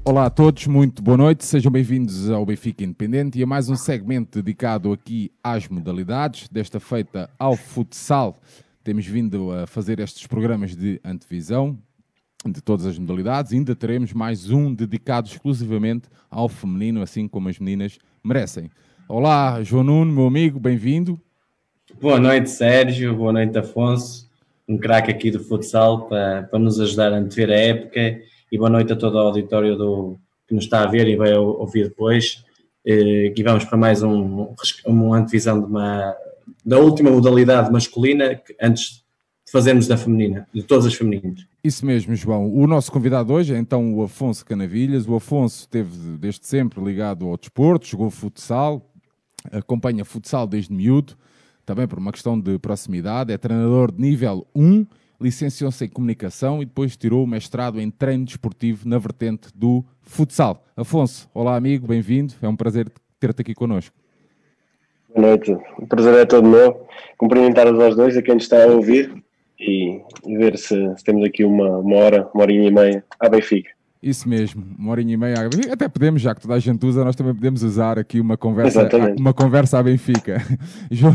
Olá a todos, muito boa noite, sejam bem-vindos ao Benfica Independente e a mais um segmento dedicado aqui às modalidades, desta feita ao futsal. Temos vindo a fazer estes programas de antevisão de todas as modalidades e ainda teremos mais um dedicado exclusivamente ao feminino, assim como as meninas merecem. Olá, João Nuno, meu amigo, bem-vindo. Boa noite, Sérgio, boa noite, Afonso, um craque aqui do futsal para nos ajudar a antever a época, e boa noite a todo o auditório que nos está a ver e vai ouvir depois. E vamos para mais uma antevisão da última modalidade masculina, antes de fazermos da feminina, de todas as femininas. Isso mesmo, João. O nosso convidado hoje é então o Afonso Canavilhas. O Afonso esteve desde sempre ligado ao desporto, jogou futsal, acompanha futsal desde miúdo, também por uma questão de proximidade, é treinador de nível 1, licenciou-se em comunicação e depois tirou o mestrado em treino desportivo na vertente do futsal. Afonso, olá amigo, bem-vindo, é um prazer ter-te aqui connosco. Boa noite, o prazer é todo meu. Cumprimentar-vos aos dois, a quem nos está a ouvir, e ver se temos aqui uma horinha e meia à Benfica. Isso mesmo, uma horinha e meia. Até podemos, já que toda a gente usa, nós também podemos usar aqui uma conversa à Benfica. João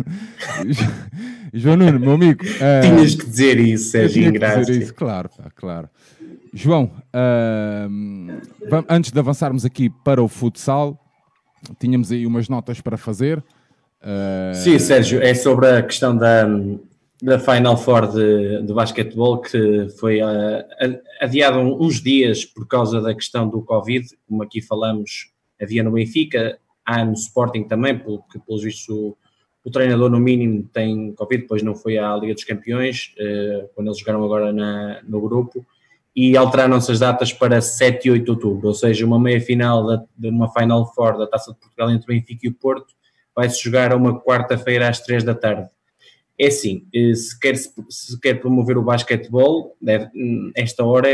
Nuno, meu amigo. Tinhas que dizer isso, Sérgio Ingraça. Claro. João, antes de avançarmos aqui para o futsal, tínhamos aí umas notas para fazer. Sim, Sérgio, é sobre a questão da Final Four de basquetebol, que foi adiado uns dias por causa da questão do Covid, como aqui falamos, havia no Benfica, há no Sporting também, porque pelos vistos o treinador no mínimo tem Covid, depois não foi à Liga dos Campeões, quando eles jogaram agora no grupo, e alteraram-se as datas para 7 e 8 de outubro, ou seja, uma meia-final de uma Final Four da Taça de Portugal entre o Benfica e o Porto vai-se jogar a uma quarta-feira às 3 da tarde. É assim, se quer promover o basquetebol, esta hora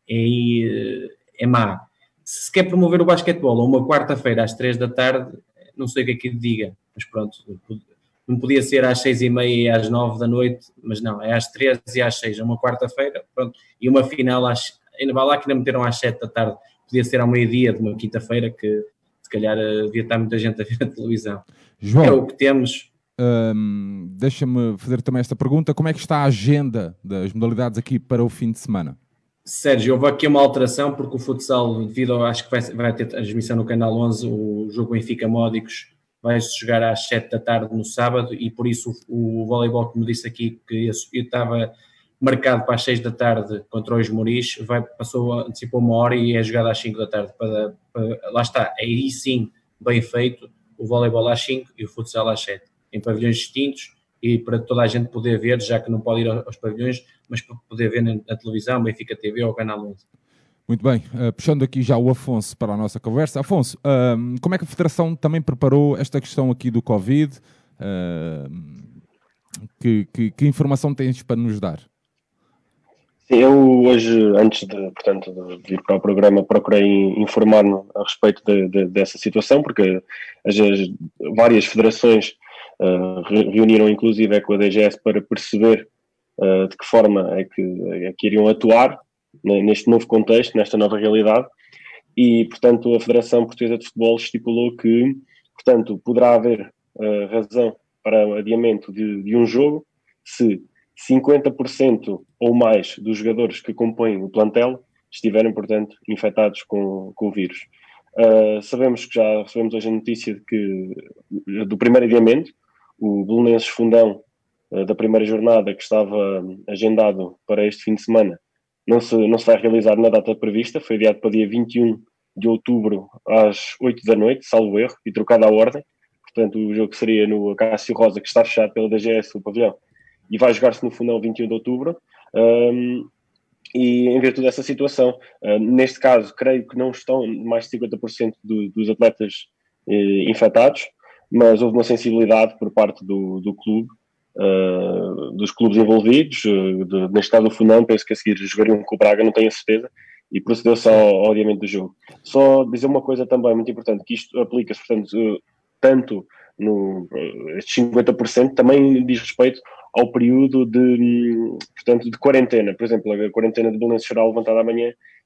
é má. Se quer promover o basquetebol a uma quarta-feira às 3 da tarde, não sei o que é que lhe diga, mas pronto, não podia ser às 6h30 e às 9 da noite, mas não, é às 3 e às 6, uma quarta-feira, pronto, e uma final ainda vai lá que ainda meteram às 7 da tarde, podia ser ao meio-dia de uma quinta-feira, que se calhar devia estar muita gente a ver a televisão. João, é o que temos. Deixa-me fazer também esta pergunta: como é que está a agenda das modalidades aqui para o fim de semana? Sérgio, houve aqui uma alteração porque o futsal, acho que vai ter transmissão no Canal 11, o jogo Benfica-Módicos vai-se jogar às 7 da tarde no sábado, e por isso o voleibol, que me disse aqui que eu estava marcado para as 6 da tarde contra o Esmoriz, antecipou uma hora e é jogado às 5 da tarde. Lá está, aí sim, bem feito, o voleibol às 5 e o futsal às 7, em pavilhões distintos, e para toda a gente poder ver, já que não pode ir aos pavilhões, mas para poder ver na televisão, Benfica TV ou Canal 11. Muito bem, puxando aqui já o Afonso para a nossa conversa. Afonso, como é que a Federação também preparou esta questão aqui do Covid? Que informação tens para nos dar? Sim, eu hoje, antes de vir para o programa, procurei informar-me a respeito dessa situação, porque as várias federações reuniram inclusive com a DGS para perceber de que forma é que iriam atuar neste novo contexto, nesta nova realidade, e, portanto, a Federação Portuguesa de Futebol estipulou que, portanto, poderá haver razão para o adiamento de um jogo se 50% ou mais dos jogadores que compõem o plantel estiverem, portanto, infectados com o vírus. Sabemos que já recebemos hoje a notícia do primeiro adiamento, o Belenenses Fundão, da primeira jornada, que estava agendado para este fim de semana, não se vai realizar na data prevista, foi adiado para dia 21 de outubro às 8 da noite, salvo erro, e trocado à ordem. Portanto, o jogo seria no Acácio Rosa, que está fechado pela DGS, o pavilhão, e vai jogar-se no Fundão 21 de outubro. E em virtude dessa situação, neste caso, creio que não estão mais de 50% dos atletas infectados, mas houve uma sensibilidade por parte do clube, dos clubes envolvidos, neste caso o Fundão, penso que a seguir jogariam com o Braga, não tenho a certeza, e procedeu-se ao adiamento do jogo. Só dizer uma coisa também muito importante, que isto aplica-se, portanto, tanto estes 50% também diz respeito ao período de quarentena. Por exemplo, a quarentena de Belenenses será levantada amanhã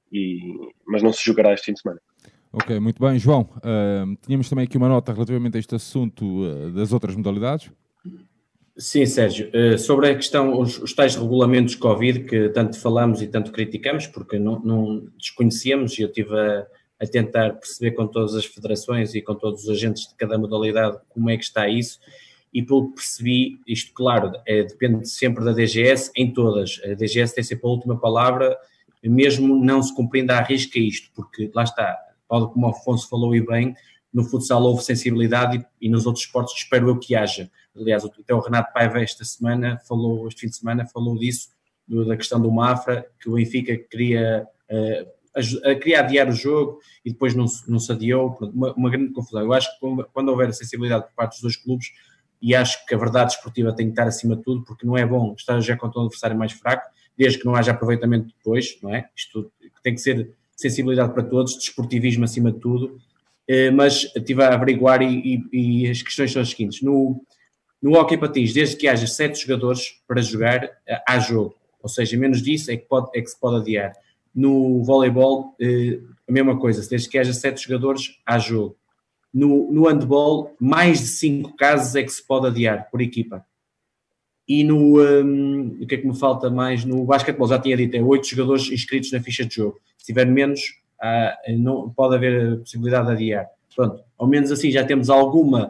mas não se jogará este fim de semana. Ok, muito bem. João, tínhamos também aqui uma nota relativamente a este assunto das outras modalidades. Sim, Sérgio, sobre a questão, os tais regulamentos Covid que tanto falamos e tanto criticamos, porque não desconhecíamos, e eu estive a tentar perceber com todas as federações e com todos os agentes de cada modalidade como é que está isso, e pelo que percebi, isto claro, depende sempre da DGS em todas, a DGS tem sempre a última palavra, mesmo não se cumprindo à risca isto, porque lá está, pode, como o Afonso falou e bem, no futsal houve sensibilidade e nos outros esportes espero eu que haja. Aliás, até o Renato Paiva este fim de semana falou disso, da questão do Mafra, que o Benfica queria adiar o jogo e depois não se adiou, uma grande confusão. Eu acho que quando houver sensibilidade por parte dos dois clubes, e acho que a verdade esportiva tem que estar acima de tudo, porque não é bom estar já contra um adversário mais fraco, desde que não haja aproveitamento depois, não é? Isto tem que ser sensibilidade para todos, desportivismo acima de tudo, mas estive a averiguar e as questões são as seguintes. No hóquei patins, desde que haja 7 jogadores para jogar, há jogo. Ou seja, menos disso é que se pode adiar. No voleibol, a mesma coisa. Desde que haja 7 jogadores, há jogo. No handball, mais de 5 casos é que se pode adiar por equipa. E o que é que me falta mais? No basquetebol, já tinha dito, é 8 jogadores inscritos na ficha de jogo. Se tiver menos, não pode haver a possibilidade de adiar. Pronto, ao menos assim já temos alguma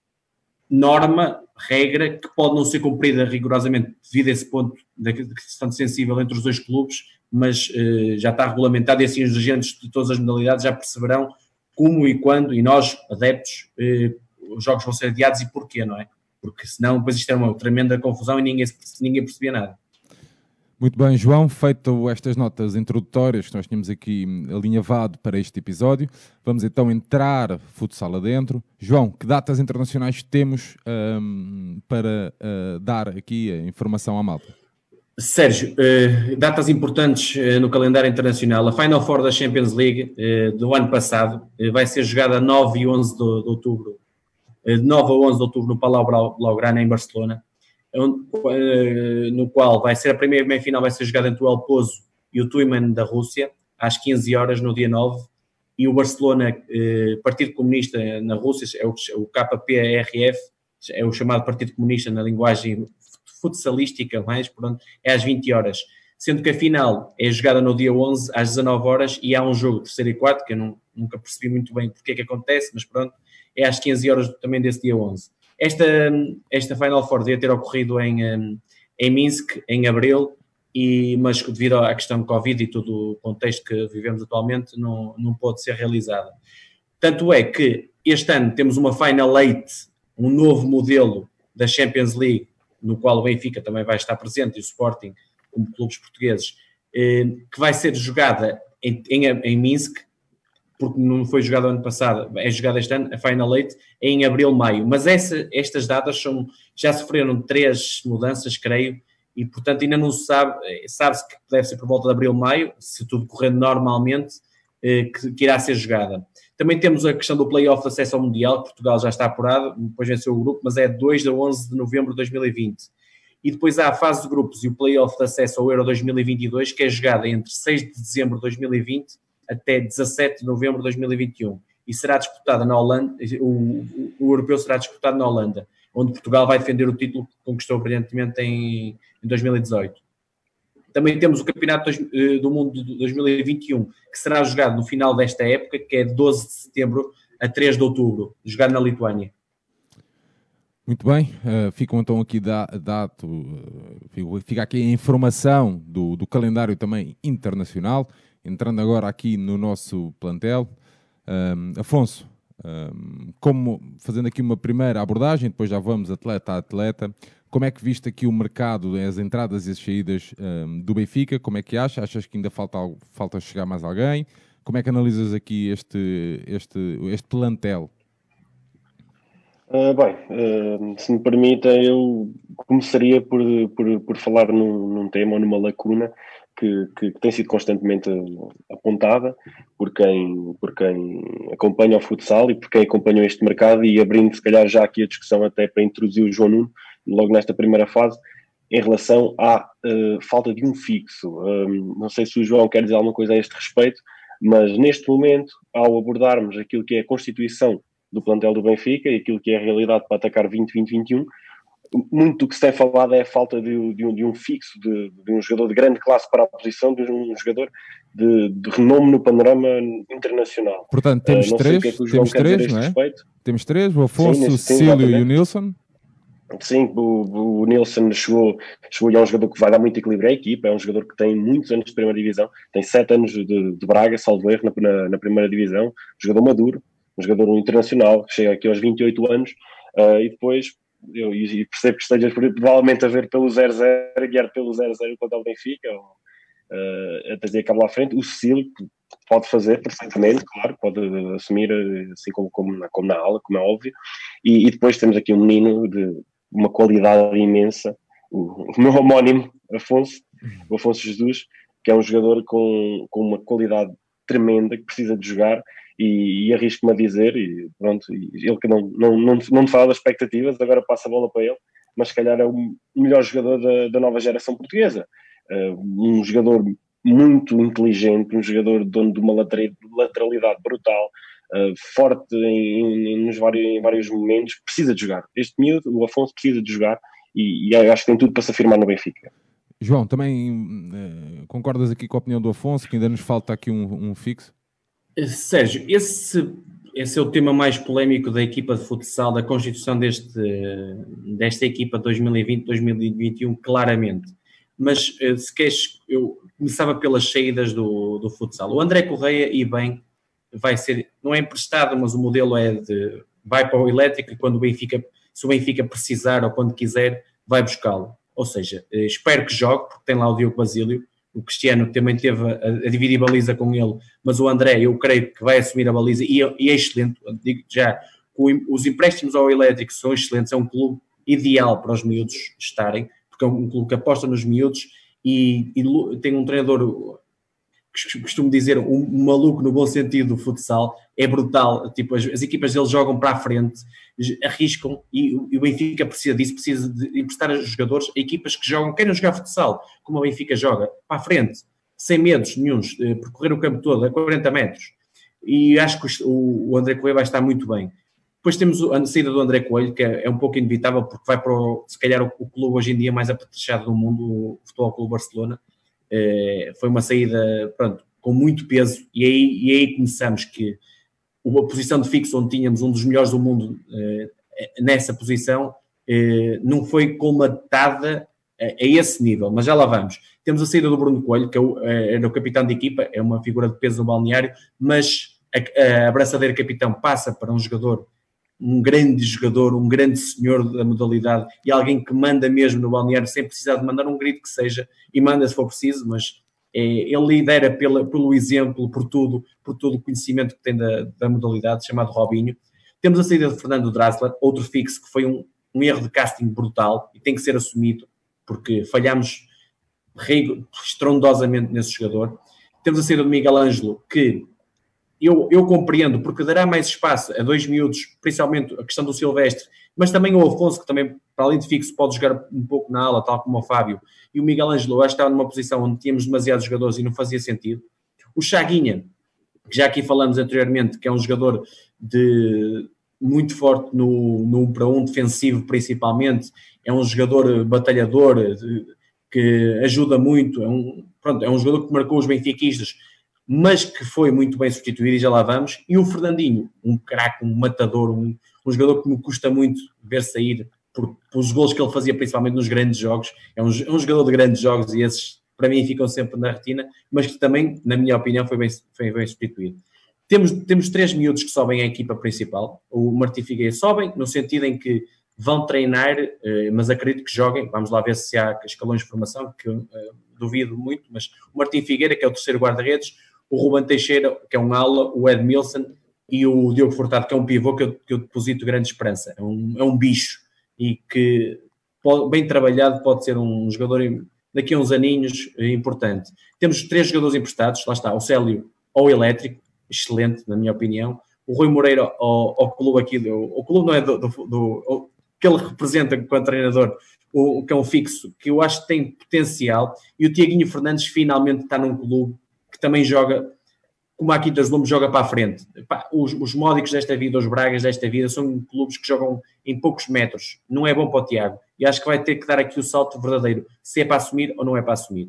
norma, regra, que pode não ser cumprida rigorosamente devido a esse ponto da questão sensível entre os dois clubes, mas já está regulamentado e assim os agentes de todas as modalidades já perceberão como e quando, e nós, adeptos, os jogos vão ser adiados e porquê, não é? Porque senão depois isto é uma tremenda confusão e ninguém percebia nada. Muito bem, João, feito estas notas introdutórias que nós tínhamos aqui alinhavado para este episódio, vamos então entrar futsal adentro. João, que datas internacionais temos para dar aqui a informação à malta? Sérgio, datas importantes no calendário internacional. A Final Four da Champions League do ano passado vai ser jogada a 9 e 11 de outubro. De 9 a 11 de outubro no Palau Blaugrana, em Barcelona, no qual vai ser a primeira meia-final, vai ser jogada entre o El Pozo e o Tuiman da Rússia, às 15 horas no dia 9, e o Barcelona, Partido Comunista na Rússia, é o KPRF, é o chamado Partido Comunista na linguagem futsalística, mais pronto, é às 20 horas. Sendo que a final é jogada no dia 11, às 19 horas, e há um jogo terceiro e quarto, que eu nunca percebi muito bem porque é que acontece, mas pronto, é às 15 horas também desse dia 11. Esta Final Four devia ter ocorrido em Minsk, em abril, mas devido à questão de Covid e todo o contexto que vivemos atualmente, não pôde ser realizada. Tanto é que este ano temos uma Final Eight, um novo modelo da Champions League, no qual o Benfica também vai estar presente, e o Sporting, como clubes portugueses, que vai ser jogada em Minsk, porque não foi jogada ano passado, é jogada este ano, a Final Eight, é em abril, maio. Mas estas datas já sofreram 3 mudanças, creio, e portanto ainda não se sabe-se que deve ser por volta de abril, maio, se tudo correndo normalmente, que irá ser jogada. Também temos a questão do play-off de acesso ao Mundial, que Portugal já está apurado, depois venceu o grupo, mas é 2 a 11 de novembro de 2020. E depois há a fase de grupos e o play-off de acesso ao Euro 2022, que é jogada entre 6 de dezembro de 2020 até 17 de novembro de 2021. E será disputada na Holanda, o europeu será disputado na Holanda, onde Portugal vai defender o título que conquistou brilhantemente em 2018. Também temos o Campeonato do Mundo de 2021, que será jogado no final desta época, que é de 12 de setembro a 3 de outubro, jogado na Lituânia. Muito bem, ficam então aqui fica aqui a informação do calendário também internacional, entrando agora aqui no nosso plantel. Afonso, fazendo aqui uma primeira abordagem, depois já vamos atleta a atleta, como é que viste aqui o mercado, as entradas e as saídas do Benfica? Como é que achas que ainda falta chegar mais alguém? Como é que analisas aqui este plantel? Se me permitem, eu começaria por falar num tema ou numa lacuna que tem sido constantemente apontada por quem acompanha o futsal e por quem acompanhou este mercado, e abrindo se calhar já aqui a discussão até para introduzir o João Nuno logo nesta primeira fase, em relação à falta de um fixo. Não sei se o João quer dizer alguma coisa a este respeito, mas neste momento, ao abordarmos aquilo que é a constituição do plantel do Benfica e aquilo que é a realidade para atacar 2020-21, muito do que se tem falado é a falta de um fixo, de um jogador de grande classe para a posição, de um jogador de renome no panorama internacional. Portanto, temos não sei três, o que é que o João quer dizer a este respeito. Temos três, o Afonso, o Cecílio e o Nilson. Sim, o Nilson chegou e é um jogador que vai dar muito equilíbrio à equipa, é um jogador que tem muitos anos de primeira divisão, tem 7 anos de Braga, salvo erro, na primeira divisão, um jogador maduro, um jogador internacional, que chega aqui aos 28 anos, e depois eu percebo que esteja provavelmente a ver pelo 0-0, guiar pelo 0-0 contra o Benfica, a trazer a cabo à frente. O Cecílio pode fazer perfeitamente, claro, pode assumir assim como na ala, como é óbvio, e depois temos aqui um menino de uma qualidade imensa, o meu homónimo Afonso, o Afonso Jesus, que é um jogador com uma qualidade tremenda, que precisa de jogar, e arrisco-me a dizer, e pronto, ele que não fala das expectativas, agora passa a bola para ele, mas se calhar é o melhor jogador da nova geração portuguesa. Um jogador muito inteligente, um jogador dono de uma lateralidade brutal, forte em vários momentos, precisa de jogar. Este miúdo, o Afonso, precisa de jogar e acho que tem tudo para se afirmar no Benfica. João, também concordas aqui com a opinião do Afonso, que ainda nos falta aqui um fixo? Sérgio, esse é o tema mais polémico da equipa de futsal, da constituição desta equipa 2020-2021, claramente. Mas, se queres, eu começava pelas saídas do futsal. O André Correia, e bem, vai ser, não é emprestado, mas o modelo é vai para o Elétrico e se o Benfica precisar ou quando quiser, vai buscá-lo. Ou seja, espero que jogue, porque tem lá o Diogo Basílio. O Cristiano também teve a dividir baliza com ele, mas o André, eu creio que vai assumir a baliza e é excelente. Digo já, os empréstimos ao Elétrico são excelentes, é um clube ideal para os miúdos estarem, porque é um clube que aposta nos miúdos e tem um treinador, costumo dizer, um maluco no bom sentido do futsal, é brutal, tipo, as equipas deles jogam para a frente, arriscam, e o Benfica precisa disso, precisa de emprestar a jogadores a equipas que jogam, querem jogar futsal, como o Benfica joga, para a frente, sem medos nenhuns, percorrer o campo todo a 40 metros, e acho que o André Coelho vai estar muito bem. Depois temos a saída do André Coelho, que é um pouco inevitável, porque vai para, se calhar, o clube hoje em dia mais apetrechado do mundo, o Futebol Clube Barcelona. Foi uma saída, pronto, com muito peso, e aí começamos que a posição de fixo, onde tínhamos um dos melhores do mundo nessa posição, não foi colmatada a esse nível, mas já lá vamos. Temos a saída do Bruno Coelho, que era o capitão de equipa, é uma figura de peso no balneário, mas a abraçadeira capitão passa para um grande jogador, um grande senhor da modalidade e alguém que manda mesmo no balneário sem precisar de mandar um grito que seja, e manda se for preciso, mas ele lidera pelo exemplo, por todo o conhecimento que tem da modalidade, chamado Robinho. Temos a saída de Fernando Drasler, outro fixo que foi um erro de casting brutal e tem que ser assumido, porque falhamos estrondosamente nesse jogador. Temos a saída de Miguel Ângelo, que eu compreendo, porque dará mais espaço a dois miúdos, principalmente a questão do Silvestre, mas também o Afonso, que também, para além de fixo, pode jogar um pouco na ala, tal como o Fábio, e o Miguel Ângelo, eu acho que estava numa posição onde tínhamos demasiados jogadores e não fazia sentido. O Chaguinha, que já aqui falamos anteriormente, que é um jogador muito forte no 1 para 1 defensivo, principalmente, é um jogador batalhador, que ajuda muito, é um jogador que marcou os benfiquistas, mas que foi muito bem substituído, e já lá vamos. E o Fernandinho, um craque, um matador, um jogador que me custa muito ver sair pelos golos que ele fazia, principalmente nos grandes jogos. É um jogador de grandes jogos e esses, para mim, ficam sempre na retina, mas que também, na minha opinião, foi bem substituído. Temos 3 miúdos que sobem à equipa principal. O Martim Figueiredo sobem, no sentido em que vão treinar, mas acredito que joguem. Vamos lá ver se há escalões de formação, que eu duvido muito, mas o Martim Figueira, que é o terceiro guarda-redes, o Ruben Teixeira, que é um ala, o Edmilson e o Diogo Furtado, que é um pivô que eu deposito grande esperança. É um bicho e que, bem trabalhado, pode ser um jogador daqui a uns aninhos importante. Temos 3 jogadores emprestados, lá está, o Célio ao Elétrico, excelente, na minha opinião. O Rui Moreira ao clube aqui, o clube não é que ele representa enquanto treinador, que é um fixo, que eu acho que tem potencial, e o Tiaguinho Fernandes finalmente está num clube que também joga, como a Quintas Lombos joga para a frente. Os Módicos desta vida, os Bragas desta vida, são clubes que jogam em poucos metros. Não é bom para o Tiago. E acho que vai ter que dar aqui o salto verdadeiro, se é para assumir ou não é para assumir.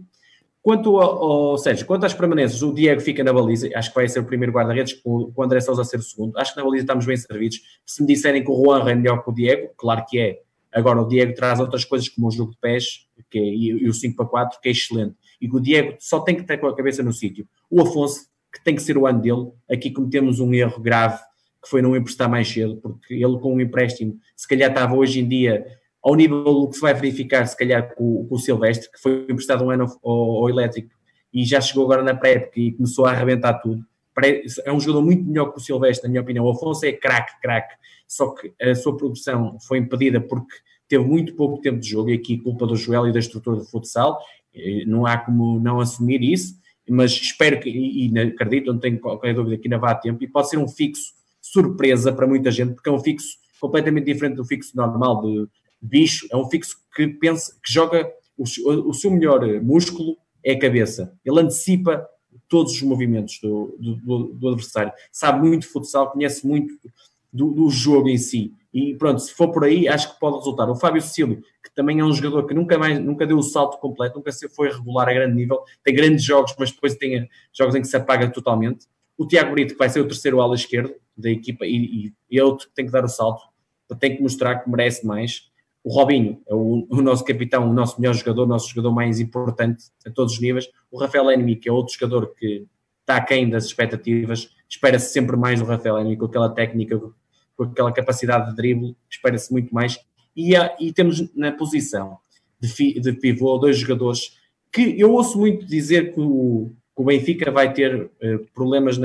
Quanto Sérgio, quanto às permanências, o Diego fica na baliza, acho que vai ser o primeiro guarda-redes, com o André Sousa a ser o segundo. Acho que na baliza estamos bem servidos. Se me disserem que o Juan é melhor que o Diego, claro que é. Agora o Diego traz outras coisas como o jogo de pés e o 5-4, que é excelente. E que o Diego só tem que ter com a cabeça no sítio. O Afonso, que tem que ser o ano dele, aqui cometemos um erro grave, que foi não emprestar mais cedo, porque ele com um empréstimo, se calhar estava hoje em dia ao nível do que se vai verificar, se calhar, com o Silvestre, que foi emprestado um ano ao Elétrico e já chegou agora na pré-época e começou a arrebentar tudo. É um jogador muito melhor que o Silvestre, na minha opinião. O Afonso é craque, só que a sua progressão foi impedida porque teve muito pouco tempo de jogo, e aqui culpa do Joel e da estrutura do futsal. Não há como não assumir isso, mas espero que, e acredito, não tenho qualquer dúvida que ainda vá a tempo, e pode ser um fixo surpresa para muita gente, porque é um fixo completamente diferente do fixo normal de bicho. É um fixo que pensa, que joga o seu melhor músculo é a cabeça. Ele antecipa todos os movimentos do adversário, sabe muito de futsal, conhece muito do jogo em si, e pronto, se for por aí, acho que pode resultar. O Fábio Cecílio, que também é um jogador que nunca deu o salto completo, nunca foi regular a grande nível, tem grandes jogos, mas depois tem jogos em que se apaga totalmente. O Tiago Brito, que vai ser o terceiro ala esquerdo da equipa, e é outro que tem que dar o salto, tem que mostrar que merece mais. O Robinho é o nosso capitão, o nosso melhor jogador, o nosso jogador mais importante a todos os níveis. O Rafael Enemy, que é outro jogador que está aquém das expectativas, espera-se sempre mais do Rafael Enemy, com aquela técnica, com aquela capacidade de drible, espera-se muito mais. E temos na posição de pivô dois jogadores que eu ouço muito dizer que o Benfica vai ter problemas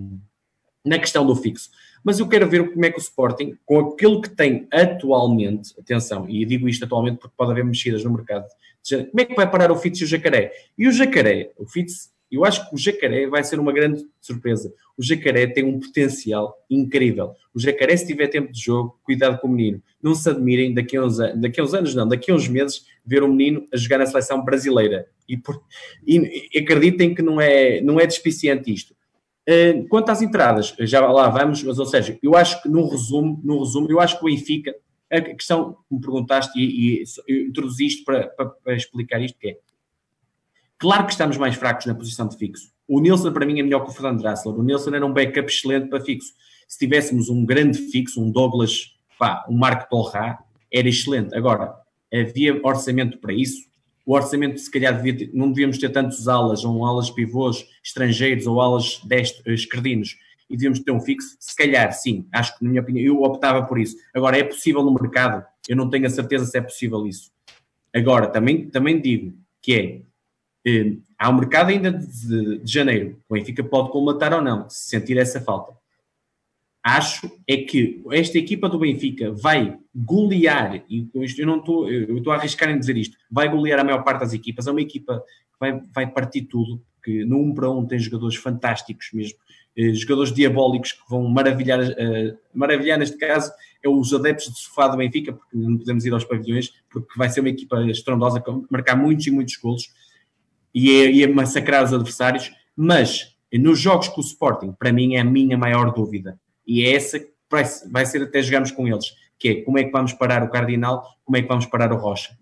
na questão do fixo. Mas eu quero ver como é que o Sporting, com aquilo que tem atualmente, atenção, e digo isto atualmente porque pode haver mexidas no mercado, como é que vai parar o Fitz e o Jacaré? E o Jacaré, o Fitz, eu acho que o Jacaré vai ser uma grande surpresa. O Jacaré tem um potencial incrível. O Jacaré, se tiver tempo de jogo, cuidado com o menino. Não se admirem daqui a uns meses, ver o menino a jogar na seleção brasileira. E acreditem que não é despiciante isto. Quanto às entradas, já lá vamos, mas ou seja, eu acho que no resumo, eu acho que o Benfica, a questão que me perguntaste e introduziste para explicar isto, que é, claro que estamos mais fracos na posição de fixo. O Nilson para mim é melhor que o Fernando Draxler. O Nilson era um backup excelente para fixo. Se tivéssemos um grande fixo, um Douglas, um Marco Torra, era excelente. Agora, havia orçamento para isso. O orçamento, se calhar, não devíamos ter tantos alas, ou alas pivôs estrangeiros, ou alas esquerdinos, e devíamos ter um fixo. Se calhar, sim, acho que, na minha opinião, eu optava por isso. Agora, é possível no mercado? Eu não tenho a certeza se é possível isso. Agora, também digo que há um mercado ainda de janeiro. O Benfica pode colmatar ou não, se sentir essa falta. Acho é que esta equipa do Benfica vai golear, e eu estou a arriscar em dizer isto, vai golear a maior parte das equipas. É uma equipa que vai partir tudo, que no 1-1 tem jogadores fantásticos mesmo, jogadores diabólicos que vão maravilhar neste caso, é os adeptos de sofá do Benfica, porque não podemos ir aos pavilhões, porque vai ser uma equipa estrondosa, marcar muitos e muitos golos, e é massacrar os adversários. Mas nos jogos com o Sporting, para mim é a minha maior dúvida. E é essa que vai ser até jogarmos com eles, que é como é que vamos parar o Cardinal, como é que vamos parar o Rocha.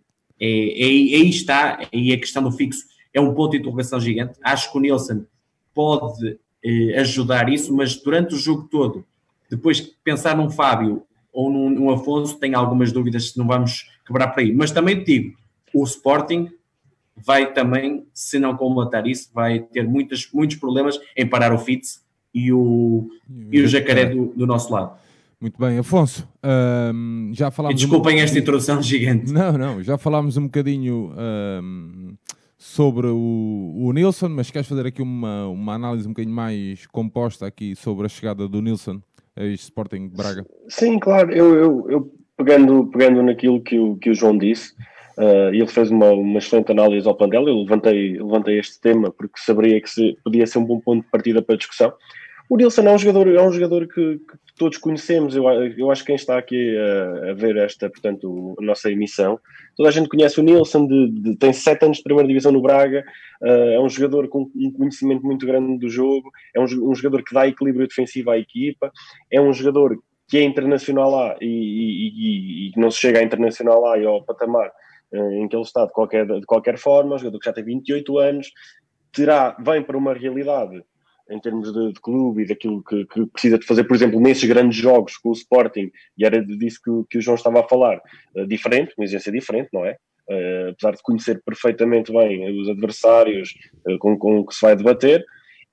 Aí está, e a questão do fixo é um ponto de interrogação gigante. Acho que o Nilson pode ajudar isso, mas durante o jogo todo, depois de pensar num Fábio ou num Afonso, tenho algumas dúvidas se não vamos quebrar por aí. Mas também te digo, o Sporting vai também, se não colmatar isso, vai ter muitos problemas em parar o Fitz e o Jacaré do nosso lado. Muito bem, Afonso, já falámos... E desculpem esta introdução gigante. Não, já falámos um bocadinho sobre o Nilson, mas queres fazer aqui uma análise um bocadinho mais composta aqui sobre a chegada do Nilson a este Sporting de Braga? Sim, claro, eu pegando naquilo que o João disse, ele fez uma excelente análise ao plantel. Eu levantei este tema porque saberia que podia ser um bom ponto de partida para a discussão. O Nilson é um jogador que todos conhecemos, eu acho que quem está aqui a ver portanto, a nossa emissão, toda a gente conhece o Nilsson, tem 7 anos de primeira divisão no Braga, é um jogador com um conhecimento muito grande do jogo, é um jogador que dá equilíbrio defensivo à equipa, é um jogador que é internacional lá e não se chega a internacional lá e ao patamar em que ele está de qualquer forma, um jogador que já tem 28 anos, vem para uma realidade em termos de clube e daquilo que precisa de fazer, por exemplo, nesses grandes jogos com o Sporting, e era disso que o João estava a falar, diferente, uma exigência diferente, não é? Apesar de conhecer perfeitamente bem os adversários com que se vai debater,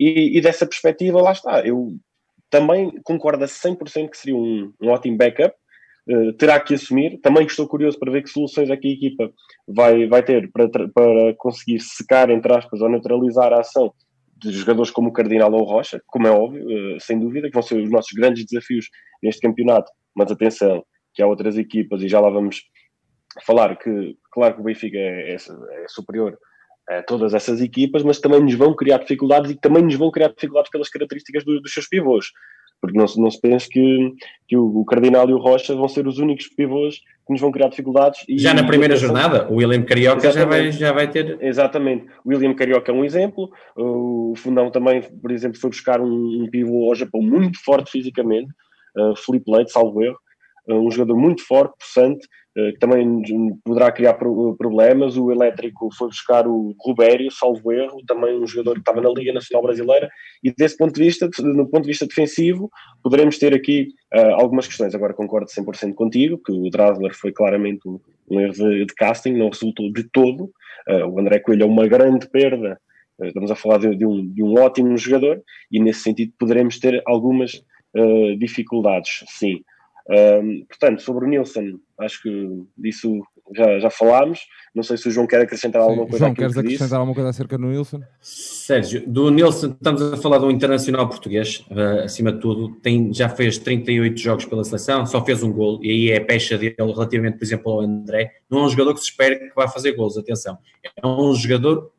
e dessa perspectiva, lá está, eu também concordo a 100% que seria um ótimo backup, terá que assumir, também estou curioso para ver que soluções é que a equipa vai ter para conseguir secar, entre aspas, ou neutralizar a ação de jogadores como o Cardinal ou o Rocha, como é óbvio, sem dúvida, que vão ser os nossos grandes desafios neste campeonato. Mas atenção, que há outras equipas, e já lá vamos falar que, claro que o Benfica é superior a todas essas equipas, mas também nos vão criar dificuldades e também nos vão criar dificuldades pelas características dos seus pivôs. Porque não se pense que o Cardinal e o Rocha vão ser os únicos pivôs que nos vão criar dificuldades. Já na primeira jornada, o William Carioca já vai ter... Exatamente. O William Carioca é um exemplo. O Fundão também, por exemplo, foi buscar um pivô ao Japão muito forte fisicamente. Filipe Leite, salvo erro. Um jogador muito forte, possante, que também poderá criar problemas. O Elétrico foi buscar o Rubério, salvo erro, também um jogador que estava na Liga Nacional Brasileira, e desse ponto de vista, no ponto de vista defensivo, poderemos ter aqui algumas questões. Agora concordo 100% contigo, que o Drasler foi claramente um erro de casting, não resultou de todo. O André Coelho é uma grande perda, estamos a falar de um ótimo jogador, e nesse sentido poderemos ter algumas dificuldades, sim. Portanto, sobre o Nilsson, acho que disso já falámos. Não sei se o João quer acrescentar alguma coisa. João, queres acrescentar alguma coisa acerca do Nilsson? Sérgio, do Nilsson, estamos a falar de um internacional português, acima de tudo, já fez 38 jogos pela seleção, só fez um golo, e aí é a pecha dele relativamente, por exemplo, ao André. Não é um jogador que se espera que vá fazer golos, atenção. É um jogador,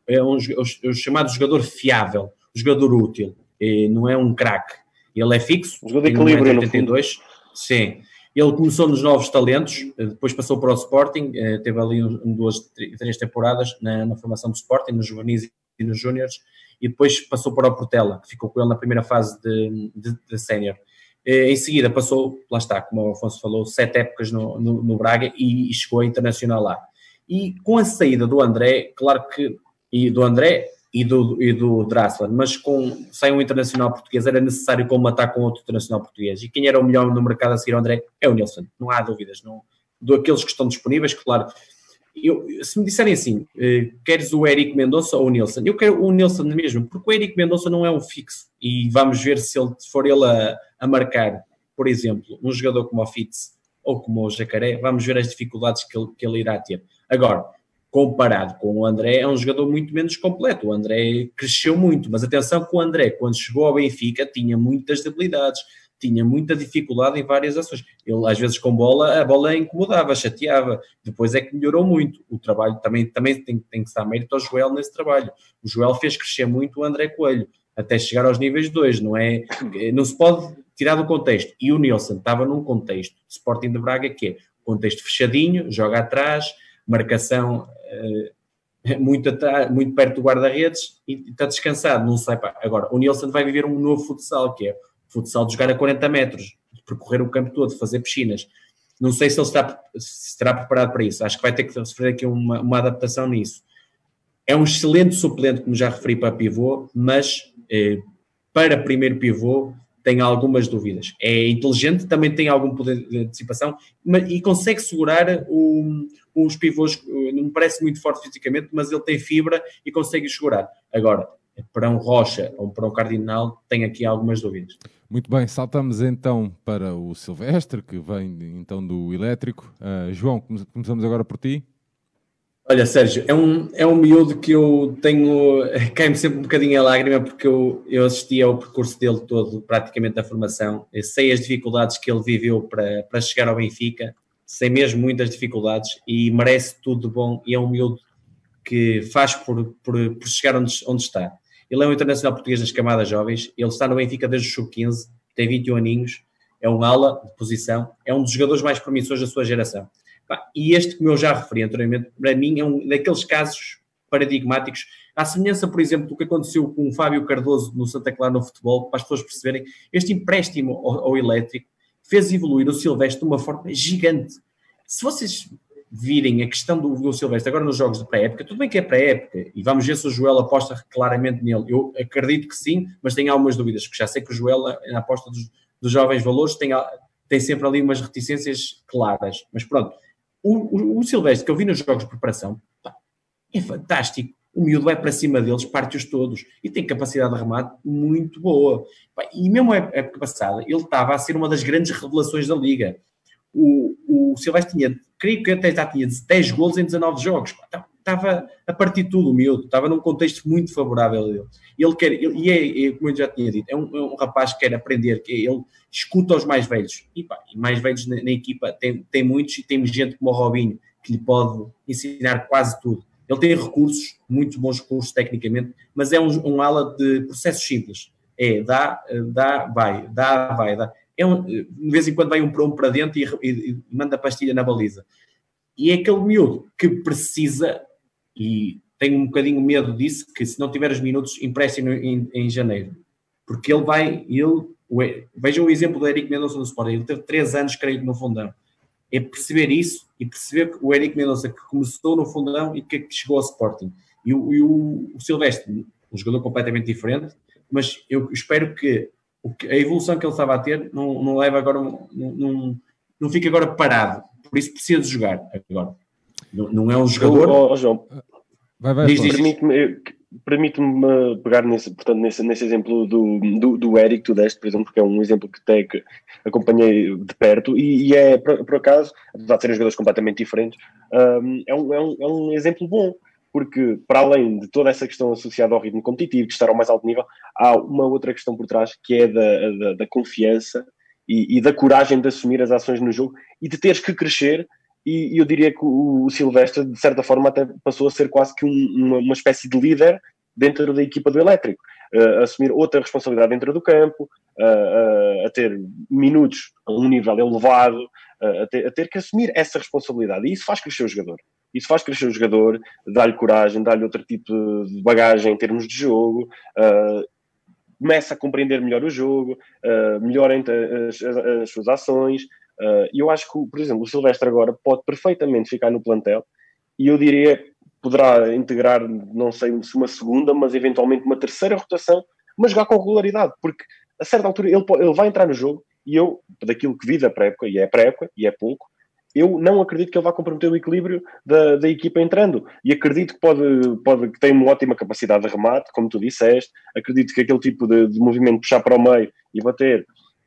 o chamado jogador fiável, jogador útil, não é um craque. Ele é fixo, um jogador de equilíbrio, 82. Sim, ele começou nos Novos Talentos, depois passou para o Sporting, teve ali 3 temporadas na formação do Sporting, nos juvenis e nos júniores, e depois passou para o Portela, que ficou com ele na primeira fase de sénior. Em seguida passou, lá está, como o Afonso falou, 7 épocas no Braga e chegou a internacional lá. E com a saída do André, claro que, e do Drasler, mas sem um internacional português era necessário colmatar com outro internacional português, e quem era o melhor no mercado a seguir ao André é o Nilsson, não há dúvidas, daqueles que estão disponíveis, claro. Se me disserem assim, queres o Eric Mendonça ou o Nilsson? Eu quero o Nilsson mesmo, porque o Eric Mendonça não é um fixo, e vamos ver se for ele a marcar, por exemplo, um jogador como o Fitz ou como o Jacaré, vamos ver as dificuldades que ele irá ter. Agora, comparado com o André, é um jogador muito menos completo. O André cresceu muito, mas atenção que o André, quando chegou ao Benfica, tinha muitas debilidades, tinha muita dificuldade em várias ações. Ele, às vezes, com a bola incomodava, chateava. Depois é que melhorou muito. O trabalho também tem que se dar mérito ao Joel nesse trabalho. O Joel fez crescer muito o André Coelho, até chegar aos níveis 2, não se pode tirar do contexto. E o Nilsson estava num contexto de Sporting de Braga que é contexto fechadinho, joga atrás, marcação muito perto do guarda-redes e está descansado, não sei. Agora, o Nilsson vai viver um novo futsal, que é o futsal de jogar a 40 metros, de percorrer o campo todo, fazer piscinas. Não sei se ele estará preparado para isso. Acho que vai ter que sofrer aqui uma adaptação nisso. É um excelente suplente, como já referi, para pivô, mas para primeiro pivô tem algumas dúvidas. É inteligente, também tem algum poder de antecipação e consegue segurar os pivôs. Não me parece muito forte fisicamente, mas ele tem fibra e consegue segurar. Agora, para um Rocha ou para um Cardinal, tem aqui algumas dúvidas. Muito bem, saltamos então para o Silvestre, que vem então do Elétrico. João, começamos agora por ti. Olha, Sérgio, é um miúdo que eu tenho, cai-me sempre um bocadinho a lágrima, porque eu assisti ao percurso dele todo, praticamente da formação, eu sei as dificuldades que ele viveu para chegar ao Benfica, sei mesmo muitas dificuldades, e merece tudo de bom, e é um miúdo que faz por chegar onde está. Ele é um internacional português nas camadas jovens, ele está no Benfica desde os sub-15, tem 21 aninhos, é um ala de posição, é um dos jogadores mais promissores da sua geração. E este, como eu já referi anteriormente, para mim é um daqueles casos paradigmáticos, à semelhança, por exemplo, do que aconteceu com o Fábio Cardoso no Santa Clara no futebol, para as pessoas perceberem, este empréstimo ao Elétrico fez evoluir o Silvestre de uma forma gigante. Se vocês virem a questão do Silvestre agora nos jogos de pré-época, tudo bem que é pré-época, e vamos ver se o Joel aposta claramente nele. Eu acredito que sim, mas tenho algumas dúvidas, porque já sei que o Joel, na aposta dos jovens valores, tem sempre ali umas reticências claras. Mas pronto, o Silvestre que eu vi nos jogos de preparação, é fantástico. O miúdo vai para cima deles, parte-os todos, e tem capacidade de remate muito boa. E mesmo a época passada, ele estava a ser uma das grandes revelações da Liga. O Silvestre tinha, creio que até já tinha 10 golos em 19 jogos. Estava a partir de tudo o miúdo, estava num contexto muito favorável a ele. Como eu já tinha dito, é um rapaz que quer aprender, que ele escuta os mais velhos. E mais velhos na equipa tem muitos, e tem gente como o Robinho, que lhe pode ensinar quase tudo. Ele tem recursos, muito bons recursos tecnicamente, mas é um ala de processos simples. Dá, vai. De vez em quando vai um para dentro e manda a pastilha na baliza. E é aquele miúdo que precisa, e tenho um bocadinho medo disso, que se não tiver os minutos, emprestem-no em janeiro. Porque vejam o exemplo do Érico Mendonça no Sporting, ele teve 3 anos, creio, no Fundão. É perceber isso e perceber que o Érico Mendonça que começou no Fundão e que chegou ao Sporting. E o Silvestre, um jogador completamente diferente, mas eu espero que a evolução que ele estava a ter não leve agora, não fique agora parado. Por isso precisa de jogar agora. Não é um jogador... João, permite-me pegar nesse exemplo do Érico, tu deste, por exemplo, porque é um exemplo que acompanhei de perto e é, por acaso, apesar de serem jogadores completamente diferentes, é um exemplo bom, porque para além de toda essa questão associada ao ritmo competitivo, de estar ao mais alto nível, há uma outra questão por trás, que é da confiança e da coragem de assumir as ações no jogo e de teres que crescer. E eu diria que o Silvestre, de certa forma, até passou a ser quase que uma espécie de líder dentro da equipa do Elétrico, a assumir outra responsabilidade dentro do campo, a ter minutos a um nível elevado, a ter que assumir essa responsabilidade. E isso faz crescer o jogador. Isso faz crescer o jogador, dá-lhe coragem, dá-lhe outro tipo de bagagem em termos de jogo, começa a compreender melhor o jogo, melhora as suas ações. E eu acho que, por exemplo, o Silvestre agora pode perfeitamente ficar no plantel e eu diria poderá integrar, não sei se uma segunda, mas eventualmente uma terceira rotação, mas jogar com regularidade, porque a certa altura ele vai entrar no jogo e eu, daquilo que vi da pré-época, e é pouco, eu não acredito que ele vá comprometer o equilíbrio da equipa entrando. E acredito que tem uma ótima capacidade de remate, como tu disseste. Acredito que aquele tipo de movimento, puxar para o meio e bater,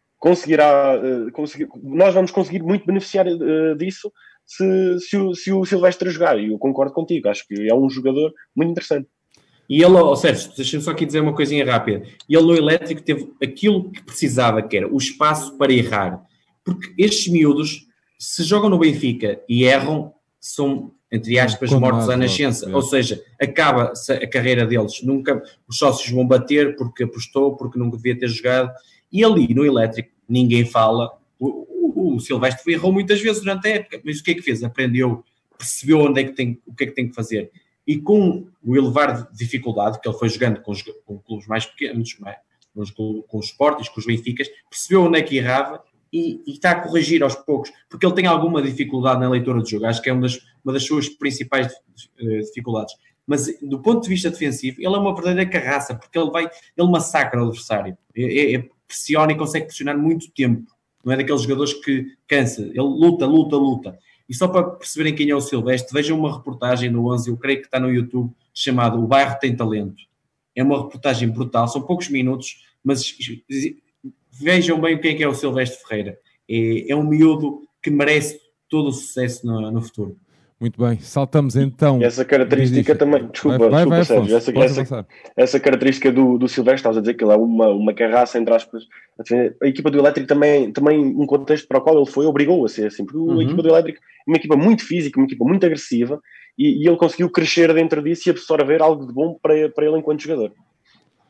nós vamos conseguir muito beneficiar disso se o Silvestre jogar. E eu concordo contigo. Acho que é um jogador muito interessante. E ele, Sérgio, deixa-me só aqui dizer uma coisinha rápida. Ele no Elétrico teve aquilo que precisava, que era o espaço para errar. Porque estes miúdos, se jogam no Benfica e erram, são, entre aspas, mortos à nascença. Ou seja, acaba-se a carreira deles. Nunca os sócios vão bater porque apostou, porque nunca devia ter jogado. E ali no Elétrico, ninguém fala. O Silvestre errou muitas vezes durante a época. Mas o que é que fez? Aprendeu, percebeu o que é que tem que fazer. E com o elevar de dificuldade que ele foi jogando com clubes mais pequenos, com os Sportings, com os Benficas, percebeu onde é que errava e está a corrigir aos poucos, porque ele tem alguma dificuldade na leitura de jogo, acho que é uma das suas principais dificuldades. Mas do ponto de vista defensivo, ele é uma verdadeira carraça, porque ele massacra o adversário, pressiona e consegue pressionar muito tempo, não é daqueles jogadores que cansa, ele luta. E só para perceberem quem é o Silvestre, vejam uma reportagem no 11, eu creio que está no YouTube, chamado O Bairro Tem Talento. É uma reportagem brutal, são poucos minutos, mas vejam bem quem é o Silvestre Ferreira. É um miúdo que merece todo o sucesso no futuro. Muito bem, saltamos então. E essa característica também, desculpa Sérgio, essa característica do Silvestre, estás a dizer que ele é uma carraça, entre aspas. A equipa do Elétrico também um contexto para o qual ele foi, obrigou a ser assim, porque a equipa do Elétrico é uma equipa muito física, uma equipa muito agressiva, e ele conseguiu crescer dentro disso e absorver algo de bom para ele enquanto jogador.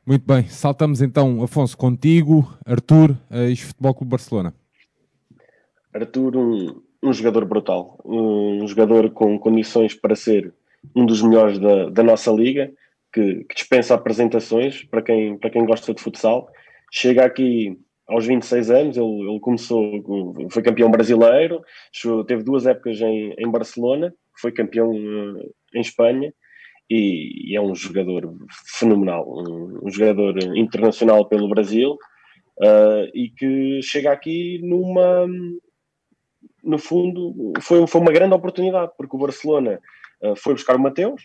Muito bem, saltamos então, Afonso, contigo, Arthur, ex-Futebol Clube Barcelona. Arthur, um jogador brutal, um jogador com condições para ser um dos melhores da nossa liga, que dispensa apresentações para quem gosta de futsal. Chega aqui aos 26 anos, ele começou, foi campeão brasileiro, teve 2 épocas em Barcelona, foi campeão em Espanha, e é um jogador fenomenal, um jogador internacional pelo Brasil, e que chega aqui no fundo, foi uma grande oportunidade, porque o Barcelona foi buscar o Mateus,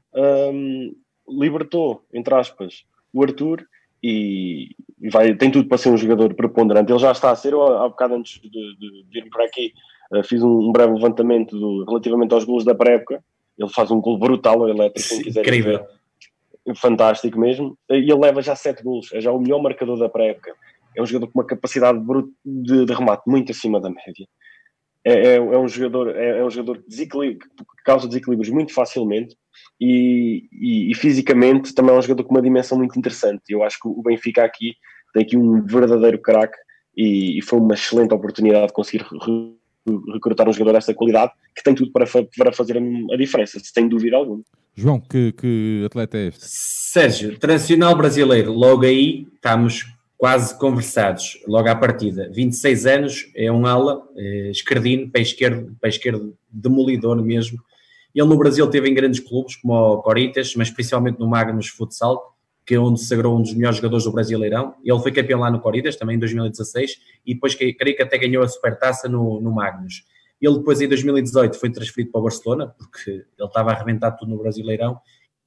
libertou, entre aspas, o Arthur, e tem tudo para ser um jogador preponderante. Ele já está a ser. Eu, há bocado antes de vir para aqui, fiz um breve levantamento relativamente aos golos da pré-época. Ele faz um gol brutal, elétrico, se quiser. Incrível. Fantástico mesmo. E ele leva já 7 golos, é já o melhor marcador da pré-época. É um jogador com uma capacidade de remate muito acima da média. É um jogador que causa desequilíbrios muito facilmente, e fisicamente também é um jogador com uma dimensão muito interessante. Eu acho que o Benfica aqui tem aqui um verdadeiro craque, e foi uma excelente oportunidade de conseguir recrutar um jogador desta qualidade, que tem tudo para fazer a diferença, sem dúvida alguma. João, que atleta é este? Sérgio, tradicional brasileiro, logo aí estamos quase conversados, logo à partida. 26 anos, é um ala, esquerdino, pé esquerdo demolidor mesmo. Ele no Brasil teve em grandes clubes, como o Corinthians, mas principalmente no Magnus Futsal, que é onde se sagrou um dos melhores jogadores do Brasileirão. Ele foi campeão lá no Corinthians, também em 2016, e depois creio que até ganhou a Supertaça no Magnus. Ele depois, em 2018, foi transferido para o Barcelona, porque ele estava a arrebentar tudo no Brasileirão,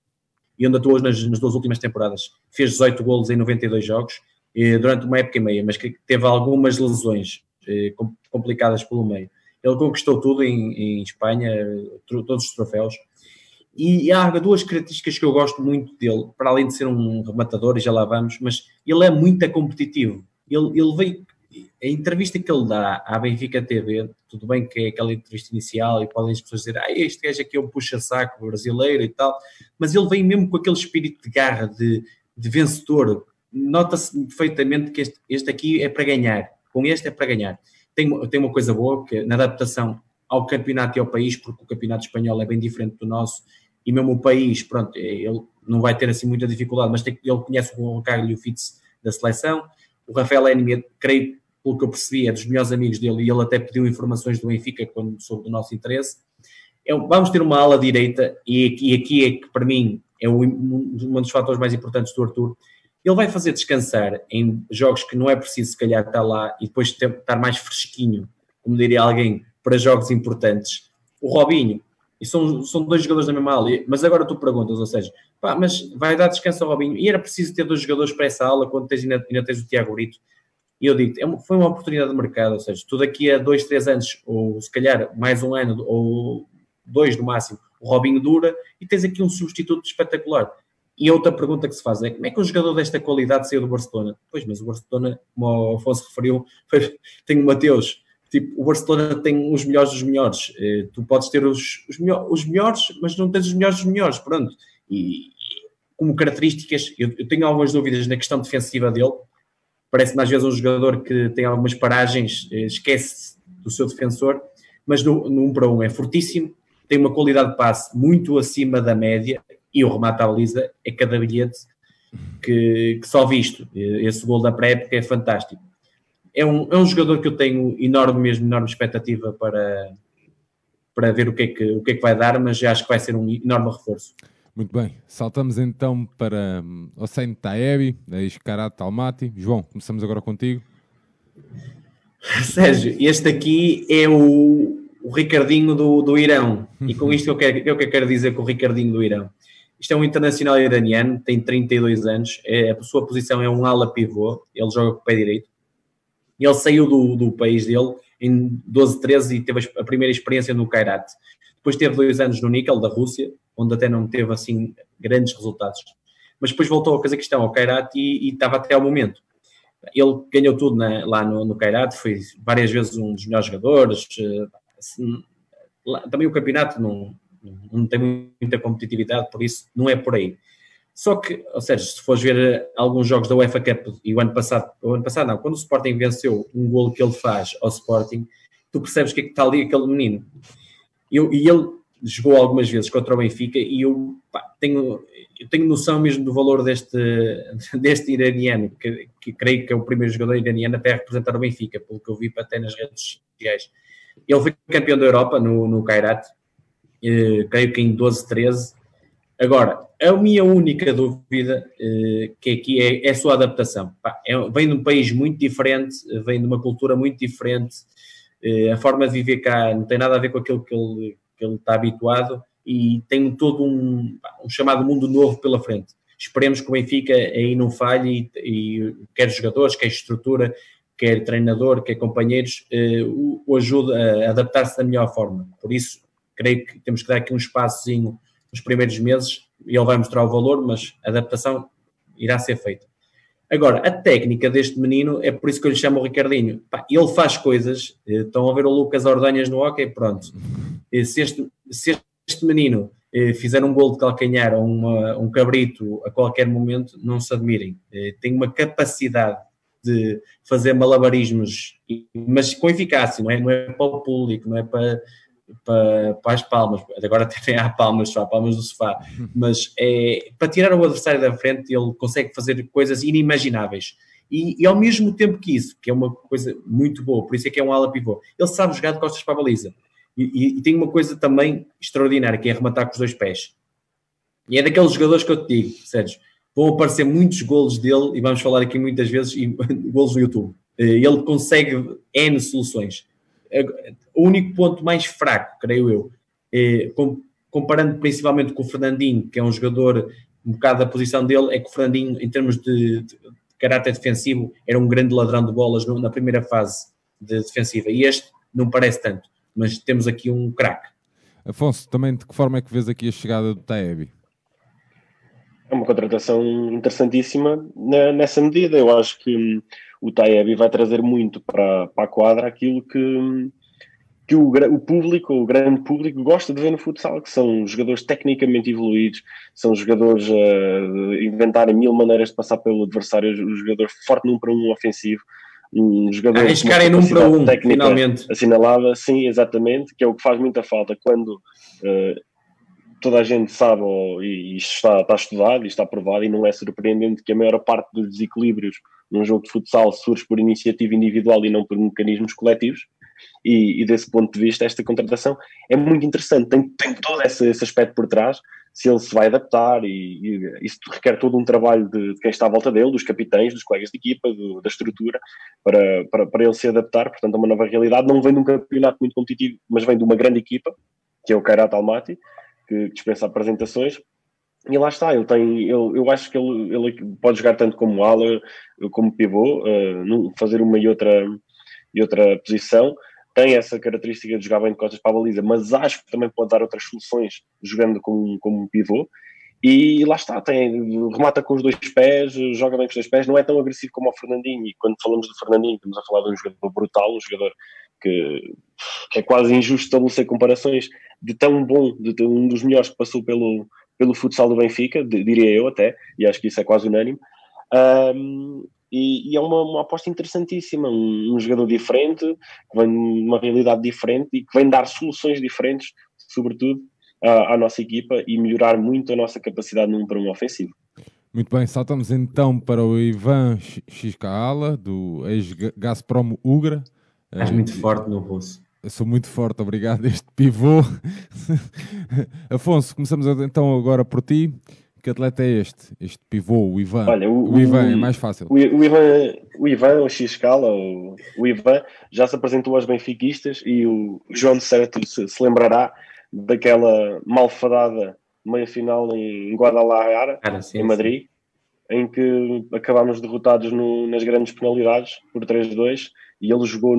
e onde atuou nas 2 últimas temporadas. Fez 18 golos em 92 jogos, durante uma época e meia, mas que teve algumas lesões complicadas pelo meio. Ele conquistou tudo em Espanha, todos os troféus. E há 2 características que eu gosto muito dele, para além de ser um rematador, e já lá vamos, mas ele é muito competitivo. Ele veio, a entrevista que ele dá à Benfica TV, tudo bem que é aquela entrevista inicial e podem as pessoas dizer, este gajo aqui é um puxa-saco brasileiro e tal, mas ele vem mesmo com aquele espírito de garra, de vencedor. Nota-se perfeitamente que este aqui é para ganhar, com este é para ganhar. Tem uma coisa boa, que na adaptação ao campeonato e ao país, porque o campeonato espanhol é bem diferente do nosso, e mesmo o país, pronto, ele não vai ter assim muita dificuldade, mas ele conhece o Caglio e o Fitz da seleção. O Rafael Henning, creio, pelo que eu percebi, é dos melhores amigos dele, e ele até pediu informações do Benfica quando soube do nosso interesse. Vamos ter uma ala direita, e aqui é que para mim é um dos fatores mais importantes do Arthur. Ele vai fazer descansar em jogos que não é preciso, se calhar, estar lá e depois estar mais fresquinho, como diria alguém, para jogos importantes. O Robinho, e são 2 jogadores da mesma ala, mas agora tu perguntas, ou seja, mas vai dar descanso ao Robinho, e era preciso ter 2 jogadores para essa ala quando ainda tens o Tiago Brito. E eu digo, foi uma oportunidade de mercado, ou seja, tu daqui a 2, 3 anos, ou se calhar mais um ano, ou 2 no máximo, o Robinho dura, e tens aqui um substituto espetacular. E a outra pergunta que se faz é, como é que um jogador desta qualidade saiu do Barcelona? Pois, mas o Barcelona, como o Afonso referiu, tem o Mateus. Tipo, o Barcelona tem os melhores dos melhores. Tu podes ter os melhores, mas não tens os melhores dos melhores. Pronto. E como características, eu tenho algumas dúvidas na questão defensiva dele. Parece-me às vezes um jogador que tem algumas paragens, esquece do seu defensor, mas no 1 para 1 é fortíssimo, tem uma qualidade de passe muito acima da média, e o remate à baliza é cada bilhete que só visto. Esse gol da pré-época é fantástico. É um jogador que eu tenho enorme expectativa para ver o que é que vai dar, mas acho que vai ser um enorme reforço. Muito bem, saltamos então para Hossein Taebi, da ex-Karat Almaty. João, começamos agora contigo. Sérgio, este aqui é o Ricardinho do Irão, e com isto eu quero dizer com o Ricardinho do Irão. Isto é um internacional iraniano, tem 32 anos, a sua posição é um ala pivô, ele joga com o pé direito. Ele saiu do país dele em 12, 13 e teve a primeira experiência no Kairat. Depois teve 2 anos no Nickel, da Rússia, onde até não teve assim grandes resultados. Mas depois voltou ao Cazaquistão, ao Kairat, e estava até ao momento. Ele ganhou tudo lá no Kairat, foi várias vezes um dos melhores jogadores. Também o campeonato não tem muita competitividade, por isso não é por aí. Só que, ou seja, se fores ver alguns jogos da UEFA Cup e o ano passado não, quando o Sporting venceu um golo que ele faz ao Sporting, tu percebes que é que está ali aquele menino. E ele jogou algumas vezes contra o Benfica e eu tenho noção mesmo do valor deste iraniano, que creio que é o primeiro jogador iraniano até a representar o Benfica, pelo que eu vi até nas redes sociais. Ele foi campeão da Europa no Kairat, creio que em 12-13. Agora, a minha única dúvida que aqui é a sua adaptação. Vem de um país muito diferente, vem de uma cultura muito diferente, a forma de viver cá não tem nada a ver com aquilo que ele está habituado e tem todo um chamado mundo novo pela frente. Esperemos que o Benfica aí não falhe e quer jogadores, quer estrutura, quer treinador, quer companheiros, o ajude a adaptar-se da melhor forma. Por isso, creio que temos que dar aqui um espaçozinho nos primeiros meses e ele vai mostrar o valor, mas a adaptação irá ser feita. Agora, a técnica deste menino, é por isso que eu lhe chamo o Ricardinho. Ele faz coisas, estão a ver o Lucas Ordanhas no hóquei, pronto. Se este menino fizer um golo de calcanhar ou um cabrito a qualquer momento, não se admirem. Tem uma capacidade de fazer malabarismos, mas com eficácia, não é para o público, não é para as palmas, agora até há palmas, só há palmas do sofá, mas para tirar o adversário da frente ele consegue fazer coisas inimagináveis e ao mesmo tempo que isso, que é uma coisa muito boa, por isso é que é um ala pivô, ele sabe jogar de costas para a baliza e tem uma coisa também extraordinária, que é arrematar com os dois pés, e é daqueles jogadores que eu te digo, Sérgio, vão aparecer muitos golos dele e vamos falar aqui muitas vezes golos no YouTube, ele consegue N soluções. O único ponto mais fraco, creio eu, comparando principalmente com o Fernandinho, que é um jogador um bocado da posição dele, é que o Fernandinho, em termos de caráter defensivo, era um grande ladrão de bolas na primeira fase defensiva, e este não parece tanto, mas temos aqui um craque. Afonso, também de que forma é que vês aqui a chegada do Taebi? É uma contratação interessantíssima nessa medida. Eu acho que o Taebi vai trazer muito para a quadra aquilo que o público, o grande público, gosta de ver no futsal, que são jogadores tecnicamente evoluídos, são jogadores a inventarem mil maneiras de passar pelo adversário, um jogador forte num para um ofensivo, um jogador arriscarem num para um, finalmente. Assinalada, sim, exatamente, que é o que faz muita falta quando toda a gente sabe e está estudado e está provado, e não é surpreendente que a maior parte dos desequilíbrios num jogo de futsal surge por iniciativa individual e não por mecanismos coletivos. E desse ponto de vista, esta contratação é muito interessante, tem todo esse aspecto por trás, se ele se vai adaptar, e isso requer todo um trabalho de quem está à volta dele, dos capitães, dos colegas de equipa, da estrutura, para ele se adaptar, portanto, a uma nova realidade. Não vem de um campeonato muito competitivo, mas vem de uma grande equipa, que é o Kairat Almaty, que dispensa apresentações, e lá está, eu acho que ele pode jogar tanto como ala, como pivô, fazer uma e outra posição. Tem essa característica de jogar bem de costas para a baliza, mas acho que também pode dar outras soluções jogando como um pivô. E lá está, remata com os dois pés, joga bem com os dois pés, não é tão agressivo como o Fernandinho. E quando falamos do Fernandinho, estamos a falar de um jogador brutal, um jogador que é quase injusto estabelecer comparações de tão bom, de um dos melhores que passou pelo futsal do Benfica, diria eu até, e acho que isso é quase unânime. E é uma aposta interessantíssima, um jogador diferente, que vem de uma realidade diferente e que vem dar soluções diferentes, sobretudo, à nossa equipa, e melhorar muito a nossa capacidade num para um ofensivo. Muito bem, saltamos então para o Ivan Shishkaala, do ex-Gazprom Ugra. És muito forte no russo. Eu sou muito forte, obrigado, este pivô. Afonso, começamos então agora por ti. Que atleta é este pivô, o Ivan? Olha, o Ivan é mais fácil. O Ivan, o X-Scala, o Ivan já se apresentou aos benfiquistas, e o João de Certo se lembrará daquela malfadada meia-final em Guadalajara, em Madrid, em que acabámos derrotados nas grandes penalidades por 3-2, e ele jogou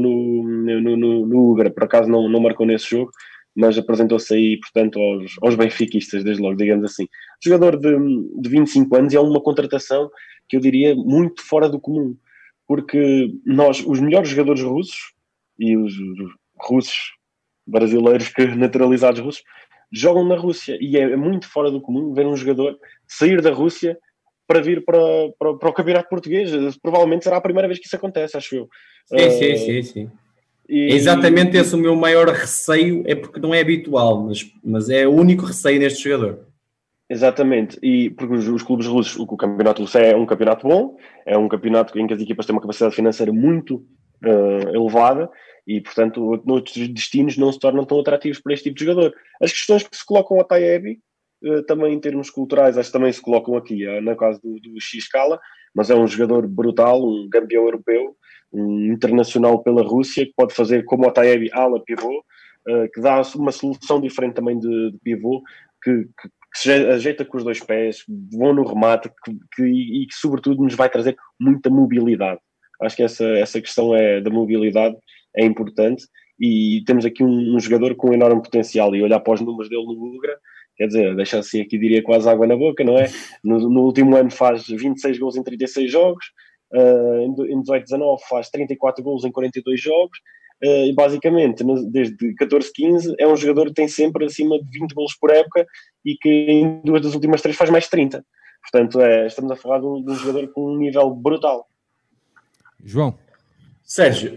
no Ugra. Por acaso não marcou nesse jogo, mas apresentou-se aí, portanto, aos benfiquistas, desde logo, digamos assim. Jogador de 25 anos, e é uma contratação que eu diria muito fora do comum, porque os melhores jogadores russos, e os russos brasileiros naturalizados russos, jogam na Rússia, e é muito fora do comum ver um jogador sair da Rússia para vir para o campeonato português. Provavelmente será a primeira vez que isso acontece, acho eu. Sim. É exatamente esse o meu maior receio, é porque não é habitual, mas é o único receio neste jogador. Exatamente, e porque os clubes russos, o campeonato russo é um campeonato bom, é um campeonato em que as equipas têm uma capacidade financeira muito elevada e, portanto, outros destinos não se tornam tão atrativos para este tipo de jogador. As questões que se colocam ao Tayebi, também em termos culturais, acho que também se colocam aqui, na casa do Xcala, mas é um jogador brutal, um campeão europeu, um internacional pela Rússia, que pode fazer como o Tayebi ala pivô, que dá uma solução diferente também de pivô, que se ajeita com os dois pés, vão no remate e que sobretudo nos vai trazer muita mobilidade. Acho que essa questão da mobilidade é importante e temos aqui um jogador com um enorme potencial, e olhar para os números dele no Ugra, quer dizer, deixa-se aqui, diria, quase água na boca, não é? No último ano faz 26 gols em 36 jogos, em 18-19 faz 34 gols em 42 jogos, e basicamente, desde 14-15, é um jogador que tem sempre acima de 20 golos por época e que em 2 das últimas 3 faz mais de 30. Portanto, estamos a falar de um jogador com um nível brutal. João. Sérgio,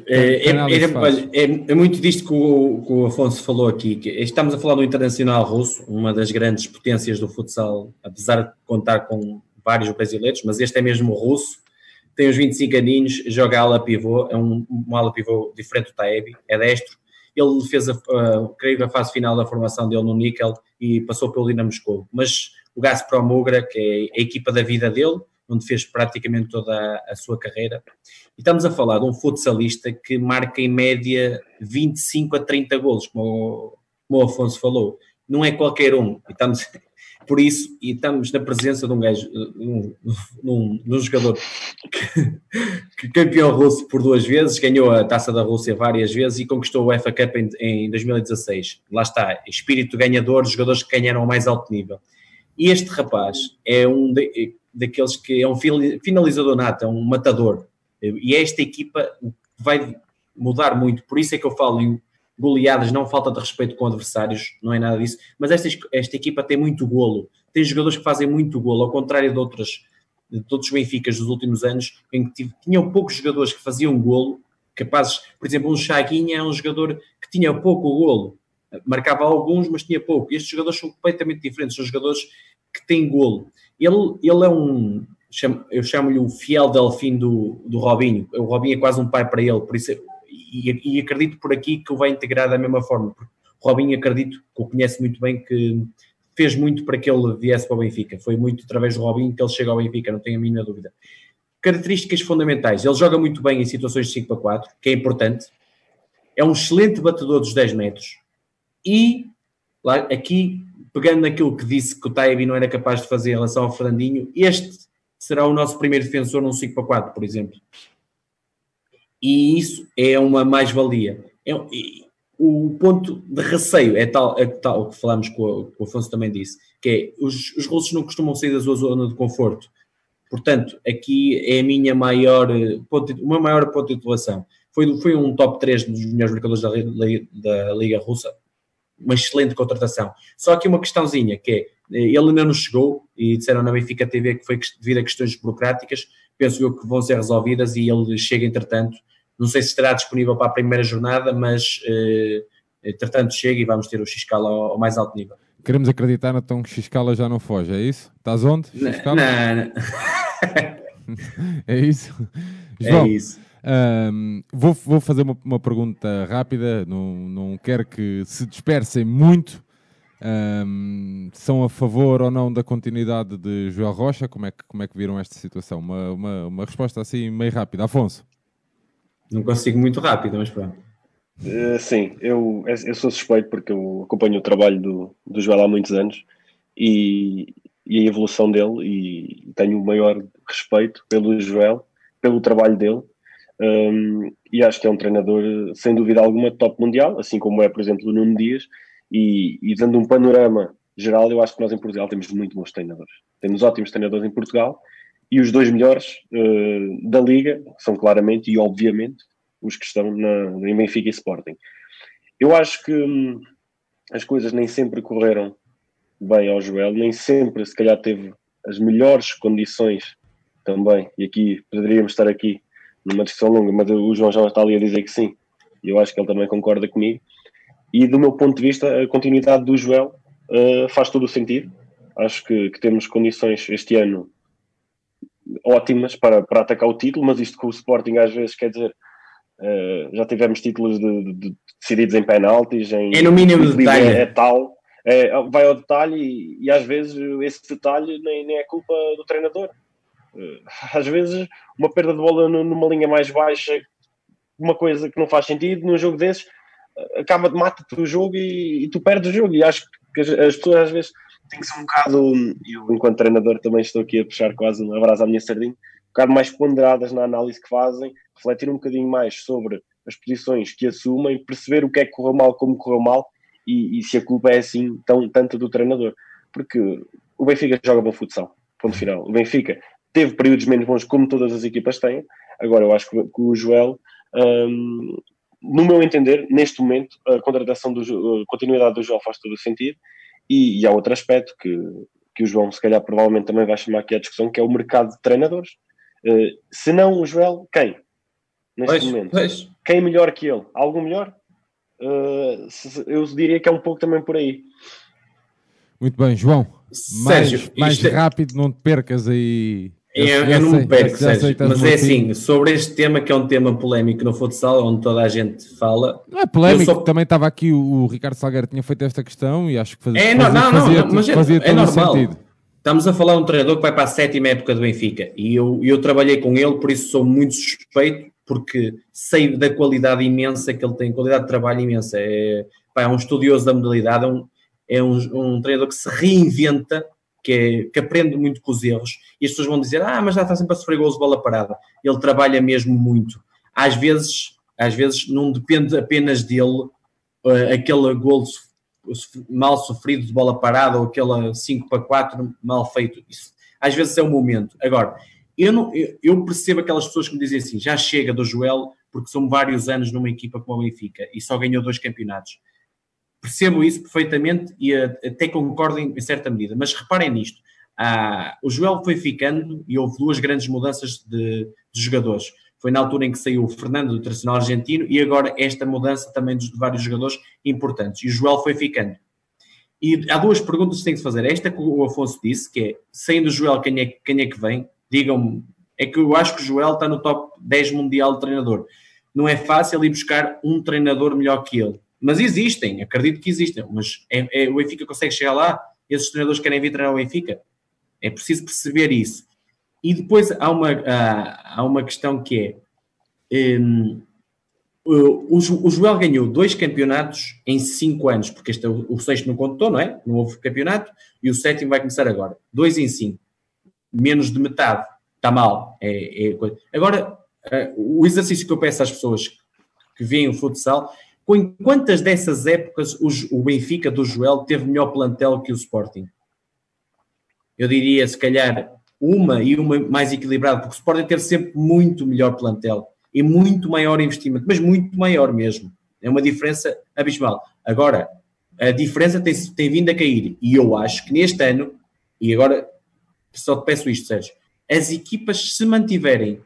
é muito disto que o Afonso falou aqui, que estamos a falar do Internacional Russo, uma das grandes potências do futsal, apesar de contar com vários brasileiros, mas este é mesmo o russo, tem uns 25 aninhos, joga ala pivô, é um ala pivô diferente do Taebi, é destro. Ele fez, creio, a fase final da formação dele no Níquel e passou pelo Dinamo Moscou. Mas o Gazprom Ugra, que é a equipa da vida dele, onde fez praticamente toda a sua carreira. E estamos a falar de um futsalista que marca em média 25 a 30 golos, como o Afonso falou. Não é qualquer um. E estamos na presença de um gajo, num jogador que campeão russo por 2 vezes, ganhou a Taça da Rússia várias vezes e conquistou o UEFA Cup em 2016. Lá está, espírito ganhador, jogadores que ganharam ao mais alto nível. E este rapaz é daqueles que é um finalizador nato, é um matador. E esta equipa vai mudar muito, por isso é que eu falo em goleadas, não falta de respeito com adversários, não é nada disso, mas esta equipa tem muito golo, tem jogadores que fazem muito golo, ao contrário de outros Benficas dos últimos anos, em que tinham poucos jogadores que faziam golo, capazes, por exemplo, um Chaguinha é um jogador que tinha pouco golo, marcava alguns, mas tinha pouco, e estes jogadores são completamente diferentes, são jogadores que têm golo. Ele é eu chamo-lhe o fiel delfim do Robinho, o Robinho é quase um pai para ele, por isso e acredito por aqui que o vai integrar da mesma forma, porque o Robinho acredito que o conhece muito bem, que fez muito para que ele viesse para o Benfica, foi muito através do Robinho que ele chega ao Benfica, não tenho a mínima dúvida. Características fundamentais, ele joga muito bem em situações de 5-4, que é importante, é um excelente batedor dos 10 metros, e aqui, pegando naquilo que disse que o Taebi não era capaz de fazer em relação ao Fernandinho, este será o nosso primeiro defensor num 5-4, por exemplo. E isso é uma mais-valia. O ponto de receio é tal que falámos que o Afonso também disse, que é os russos não costumam sair da sua zona de conforto. Portanto, aqui é a minha maior ponto de titulação. Foi um top 3 dos melhores marcadores da Liga Russa. Uma excelente contratação. Só aqui uma questãozinha, que é, ele ainda não chegou, e disseram na Benfica TV que foi devido a questões burocráticas, penso eu que vão ser resolvidas e ele chega entretanto. Não sei se estará disponível para a primeira jornada, mas entretanto chega e vamos ter o Xcala ao mais alto nível. Queremos acreditar então que Xcala já não foge, é isso? Estás onde? Xcala? Não. É isso? João, é isso. Vou fazer uma pergunta rápida, não quero que se dispersem muito. São a favor ou não da continuidade de Joel Rocha? Como é que viram esta situação? Uma resposta assim meio rápida. Afonso? Não consigo muito rápido, mas pronto. Sim, eu sou suspeito porque eu acompanho o trabalho do Joel há muitos anos e a evolução dele, e tenho o maior respeito pelo Joel, pelo trabalho dele, e acho que é um treinador, sem dúvida alguma, top mundial, assim como é, por exemplo, o Nuno Dias, e dando um panorama geral, eu acho que nós em Portugal temos muito bons treinadores. Temos ótimos treinadores em Portugal, e os 2 melhores da Liga são claramente e obviamente os que estão em Benfica e Sporting. Eu acho que as coisas nem sempre correram bem ao Joel, nem sempre se calhar teve as melhores condições também, e aqui poderíamos estar aqui numa discussão longa, mas o João já está ali a dizer que sim, e eu acho que ele também concorda comigo, e do meu ponto de vista a continuidade do Joel faz todo o sentido. Acho que temos condições este ano ótimas para atacar o título, mas isto com o Sporting às vezes quer dizer, já tivemos títulos de decididos em penaltis, é no mínimo detalhe, é tal, vai ao detalhe e às vezes esse detalhe nem é culpa do treinador. Às vezes uma perda de bola numa linha mais baixa, uma coisa que não faz sentido num jogo desses, acaba de matar-te o jogo e tu perdes o jogo. E acho que as pessoas às vezes têm que ser um bocado, eu enquanto treinador também estou aqui a puxar quase uma brasa à minha sardinha, um bocado mais ponderadas na análise que fazem, refletir um bocadinho mais sobre as posições que assumem, perceber o que é que correu mal, como correu mal, e se a culpa é assim tanto do treinador. Porque o Benfica joga bom futsal, ponto final. O Benfica teve períodos menos bons, como todas as equipas têm. Agora, eu acho que o Joel, no meu entender, neste momento, a contratação a continuidade do Joel faz todo o sentido. E há outro aspecto que o João, se calhar, provavelmente também vai chamar aqui a discussão, que é o mercado de treinadores. Se não o Joel, quem? Neste momento. Quem melhor que ele? Algum melhor? Eu diria que é um pouco também por aí. Muito bem, João. Sérgio, mais rápido, não te percas aí. Eu não me perco, Sérgio, mas é assim, sobre este tema que é um tema polémico no futsal, onde toda a gente fala. Não é polémico, também estava aqui o Ricardo Salgueiro tinha feito esta questão e acho que fazia todo normal. sentido. Estamos a falar de um treinador que vai para a 7ª época do Benfica e eu trabalhei com ele, por isso sou muito suspeito, porque sei da qualidade imensa que ele tem, qualidade de trabalho imensa. É um estudioso da modalidade, é um treinador que se reinventa, que aprende muito com os erros, e as pessoas vão dizer, mas já está sempre a sofrer gols de bola parada. Ele trabalha mesmo muito. Às vezes não depende apenas dele, aquele gol mal sofrido de bola parada, ou aquele 5-4 mal feito. Isso, às vezes é o momento. Agora, eu percebo aquelas pessoas que me dizem assim, já chega do Joel, porque são vários anos numa equipa como a Benfica, e só ganhou 2 campeonatos. Percebo isso perfeitamente e até concordo em certa medida, mas reparem nisto, o Joel foi ficando e houve 2 grandes mudanças de jogadores. Foi na altura em que saiu o Fernando do Internacional Argentino e agora esta mudança também de vários jogadores importantes. E o Joel foi ficando. E há 2 perguntas que tem que se fazer. Esta que o Afonso disse, que é, saindo o Joel, quem é que vem? Digam-me, é que eu acho que o Joel está no top 10 mundial de treinador. Não é fácil ir buscar um treinador melhor que ele. Mas existem, acredito que existem, mas o Benfica consegue chegar lá? Esses treinadores querem vir treinar o Benfica? É preciso perceber isso. E depois há uma questão que é, o Joel ganhou 2 campeonatos em 5 anos, porque o 6º não contou, não é? Não houve campeonato, e o 7º vai começar agora. 2 em 5. Menos de metade. Está mal. Agora, o exercício que eu peço às pessoas que veem o futsal, em quantas dessas épocas o Benfica do Joel teve melhor plantel que o Sporting? Eu diria, se calhar, uma mais equilibrada, porque o Sporting teve sempre muito melhor plantel e muito maior investimento, mas muito maior mesmo. É uma diferença abismal. Agora, a diferença tem vindo a cair e eu acho que neste ano, e agora só te peço isto, Sérgio, as equipas se mantiverem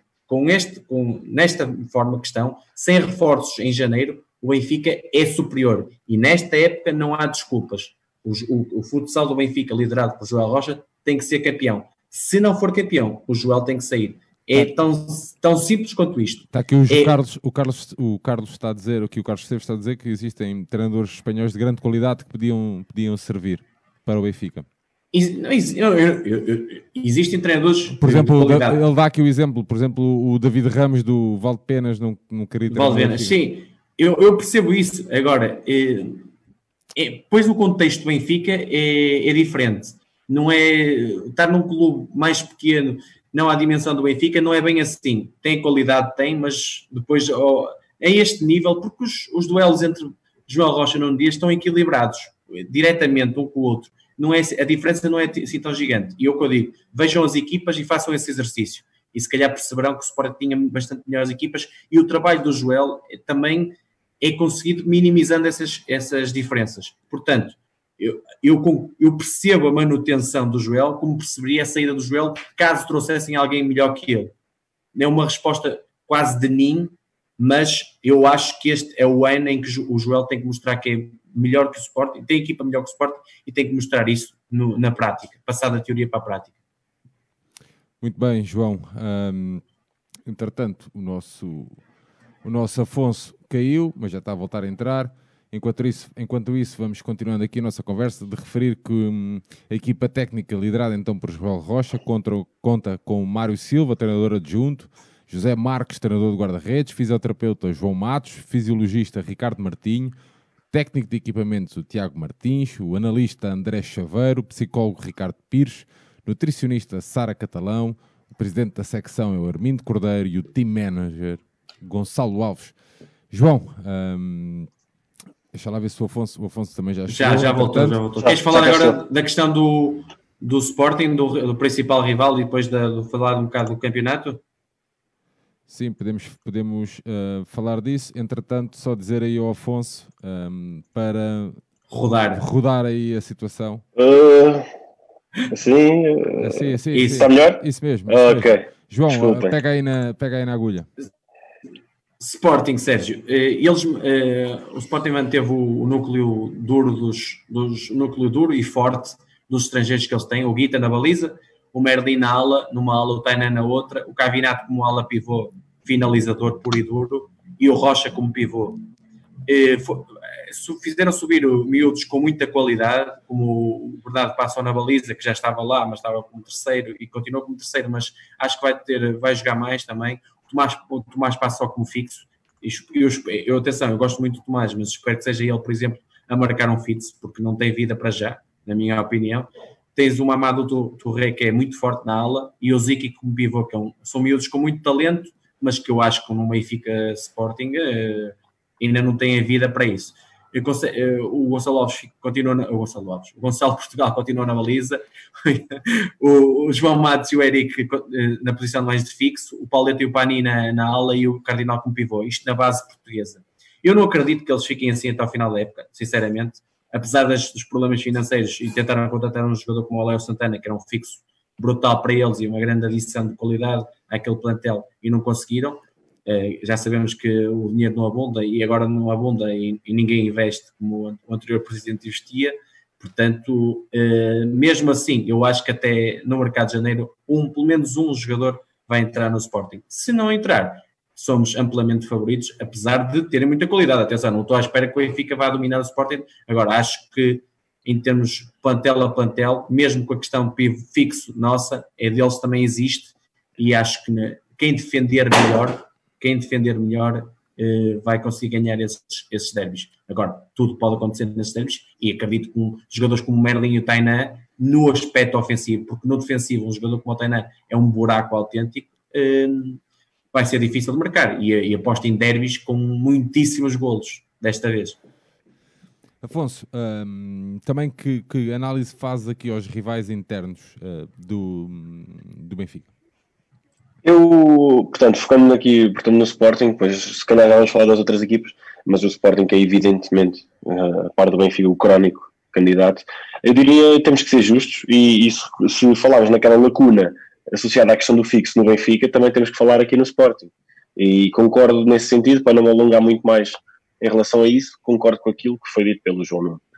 nesta forma que estão, sem reforços em janeiro, o Benfica é superior. E nesta época não há desculpas. O futsal do Benfica, liderado por Joel Rocha, tem que ser campeão. Se não for campeão, o Joel tem que sair. É tão simples quanto isto. Está aqui o Carlos está a dizer, o Carlos Esteves está a dizer, que existem treinadores espanhóis de grande qualidade que podiam servir para o Benfica. Existem treinadores, por exemplo, ele dá aqui o exemplo, por exemplo, o David Ramos do Valdepenas não queria treinar. Valdepenas, sim, eu percebo isso. Agora, depois o contexto do Benfica é diferente. Não é estar num clube mais pequeno, não há dimensão do Benfica, não é bem assim. Tem qualidade, mas depois é este nível, porque os duelos entre João Rocha e Nuno Dias estão equilibrados, diretamente um com o outro. A diferença não é assim tão gigante. E eu digo, vejam as equipas e façam esse exercício. E se calhar perceberão que o Sport tinha bastante melhores equipas e o trabalho do Joel também é conseguido minimizando essas diferenças. Portanto, eu percebo a manutenção do Joel, como perceberia a saída do Joel caso trouxessem alguém melhor que ele. É uma resposta quase de ninho, mas eu acho que este é o ano em que o Joel tem que mostrar que é melhor que o Sporting, tem equipa melhor que o Sporting e tem que mostrar isso na prática, passar da teoria para a prática. Muito bem, João. Entretanto, o nosso Afonso caiu, mas já está a voltar a entrar. Enquanto isso, vamos continuando aqui a nossa conversa de referir que a equipa técnica liderada então por Joel Rocha conta com Mário Silva, treinador adjunto, José Marques, treinador de guarda-redes, fisioterapeuta João Matos, fisiologista Ricardo Martinho, técnico de equipamentos o Tiago Martins, o analista André Chaveiro, psicólogo Ricardo Pires, nutricionista Sara Catalão, o presidente da secção é o Armindo Cordeiro e o team manager Gonçalo Alves. João, deixa lá ver se o Afonso também já chegou. Já voltou. Queres falar agora da questão do Sporting, do principal rival, e depois de falar um bocado do campeonato? Sim, podemos falar disso. Entretanto, só dizer aí ao Afonso para rodar aí a situação. Assim, isso. Está melhor? Isso mesmo. Ok. João, pega aí na agulha. Sporting, Sérgio, o Sporting manteve o núcleo duro núcleo duro e forte dos estrangeiros que eles têm, o Guita na baliza, o Merlin na ala, numa ala, o Tainan na outra, o Cavinato como ala pivô, finalizador puro e duro, e o Rocha como pivô. Fizeram subir miúdos com muita qualidade, como o Bernardo Passou na baliza, que já estava lá, mas estava como terceiro, e continuou como terceiro, mas acho que vai jogar mais também. O Tomás passa só como fixo. Atenção, eu gosto muito do Tomás, mas espero que seja ele, por exemplo, a marcar um fixo, porque não tem vida para já, na minha opinião. Tens o Mamadou Touré, que é muito forte na ala, e o Ziki como pivô, que são miúdos com muito talento, mas que eu acho que no Benfica Sporting ainda não têm vida para isso. O Gonçalo Alves continua o Gonçalo Portugal continua na baliza, o João Matos e o Eric na posição mais de fixo, o Pauleta e o Pani na ala e o Cardinal como pivô, isto na base portuguesa. Eu não acredito que eles fiquem assim até ao final da época, sinceramente, apesar dos problemas financeiros, e tentaram contratar um jogador como o Léo Santana, que era um fixo brutal para eles e uma grande adição de qualidade àquele plantel, e não conseguiram. Já sabemos que o dinheiro não abunda e agora não abunda e ninguém investe como o anterior presidente investia. Portanto, mesmo assim, eu acho que até no mercado de janeiro pelo menos um jogador vai entrar no Sporting. Se não entrar, somos amplamente favoritos, apesar de terem muita qualidade. Atenção, não estou à espera que o Benfica vá dominar o Sporting. Agora, acho que em termos plantel a plantel, mesmo com a questão pivo fixo nossa, deles também existe, e acho que quem defender melhor vai conseguir ganhar esses derbys. Agora, tudo pode acontecer nesses derbys, e acredito que jogadores como o Merlin e o Tainan, no aspecto ofensivo, porque no defensivo um jogador como o Tainan é um buraco autêntico, vai ser difícil de marcar, e aposto em derbys com muitíssimos golos desta vez. Afonso, também que análise fazes aqui aos rivais internos do Benfica? Portanto, focando aqui no Sporting, depois se calhar já vamos falar das outras equipes, mas o Sporting é evidentemente, a par do Benfica, o crónico candidato. Eu diria que temos que ser justos, e se falarmos naquela lacuna associada à questão do fixo no Benfica, também temos que falar aqui no Sporting. E concordo nesse sentido, para não me alongar muito mais em relação a isso, concordo com aquilo que foi dito pelo João Nuno.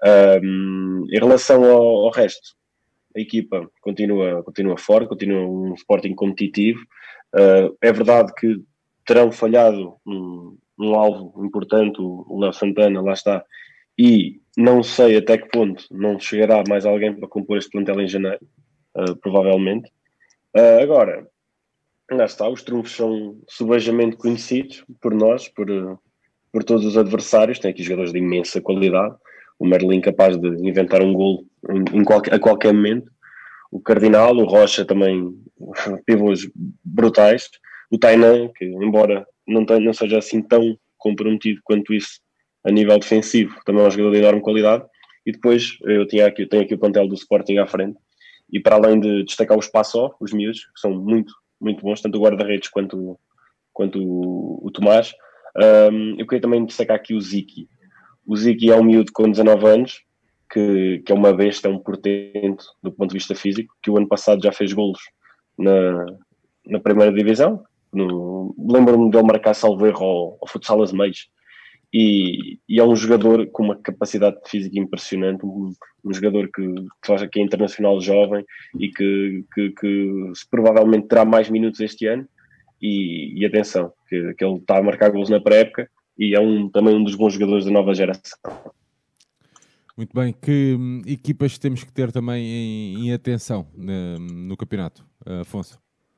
Em relação ao resto, a equipa continua forte, continua um Sporting competitivo. É verdade que terão falhado um alvo importante, o Léo Santana, lá está, e não sei até que ponto não chegará mais alguém para compor este plantel em janeiro, provavelmente. Agora, lá está, os trunfos são subejamente conhecidos por nós, por todos os adversários. Tem aqui jogadores de imensa qualidade, o Merlin capaz de inventar um golo a qualquer momento, o Cardinal, o Rocha também, pivôs brutais, o Tainan, que embora não seja assim tão comprometido quanto isso a nível defensivo, também é um jogador de enorme qualidade. E depois eu tenho aqui o plantel do Sporting à frente, e para além de destacar os Passó, os miúdos, que são muito, muito bons, tanto o guarda-redes quanto o Tomás, Eu queria também destacar aqui o Ziki. O Ziki é um miúdo com 19 anos, que é uma besta, é um portento do ponto de vista físico, que o ano passado já fez golos na primeira divisão. Lembro-me dele marcar salvo erro ao Futsal Azemeiros. E é um jogador com uma capacidade física impressionante, um jogador que é internacional jovem e que provavelmente terá mais minutos este ano. E atenção, que ele está a marcar gols na pré-época e é também um dos bons jogadores da nova geração. Muito bem. Que equipas temos que ter também em atenção no campeonato, Afonso?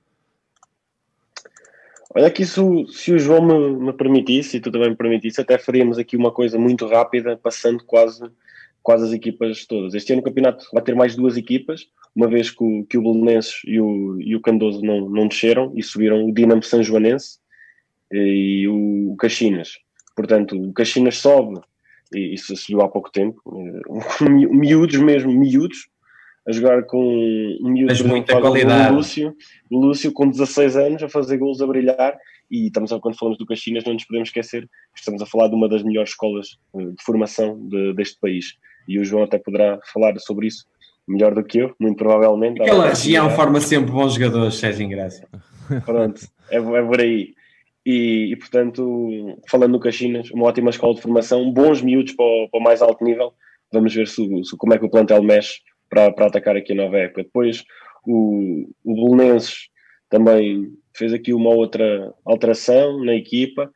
Olha aqui, se o João me permitisse, e tu também me permitisse, até faríamos aqui uma coisa muito rápida, passando quase as equipas todas. Este ano o campeonato vai ter mais 2 equipas, uma vez que o Belenenses e o Candoso não desceram e subiram o Dinamo Sanjoanense e o Caxinas. Portanto, o Caxinas sobe, e isso subiu há pouco tempo, miúdos, a jogar com um miúdo, mas muita qualidade. O Lúcio com 16 anos a fazer golos, a brilhar, e quando falamos do Caxinas não nos podemos esquecer que estamos a falar de uma das melhores escolas de formação deste país, e o João até poderá falar sobre isso melhor do que eu, muito provavelmente. Aquela região forma sempre bons jogadores, Sérgio Ingrácia. Pronto, é por aí. E portanto, falando no Caxinas, uma ótima escola de formação, bons miúdos para o mais alto nível. Vamos ver como é que o plantel mexe para atacar aqui a nova época. Depois o Belenenses também fez aqui uma outra alteração na equipa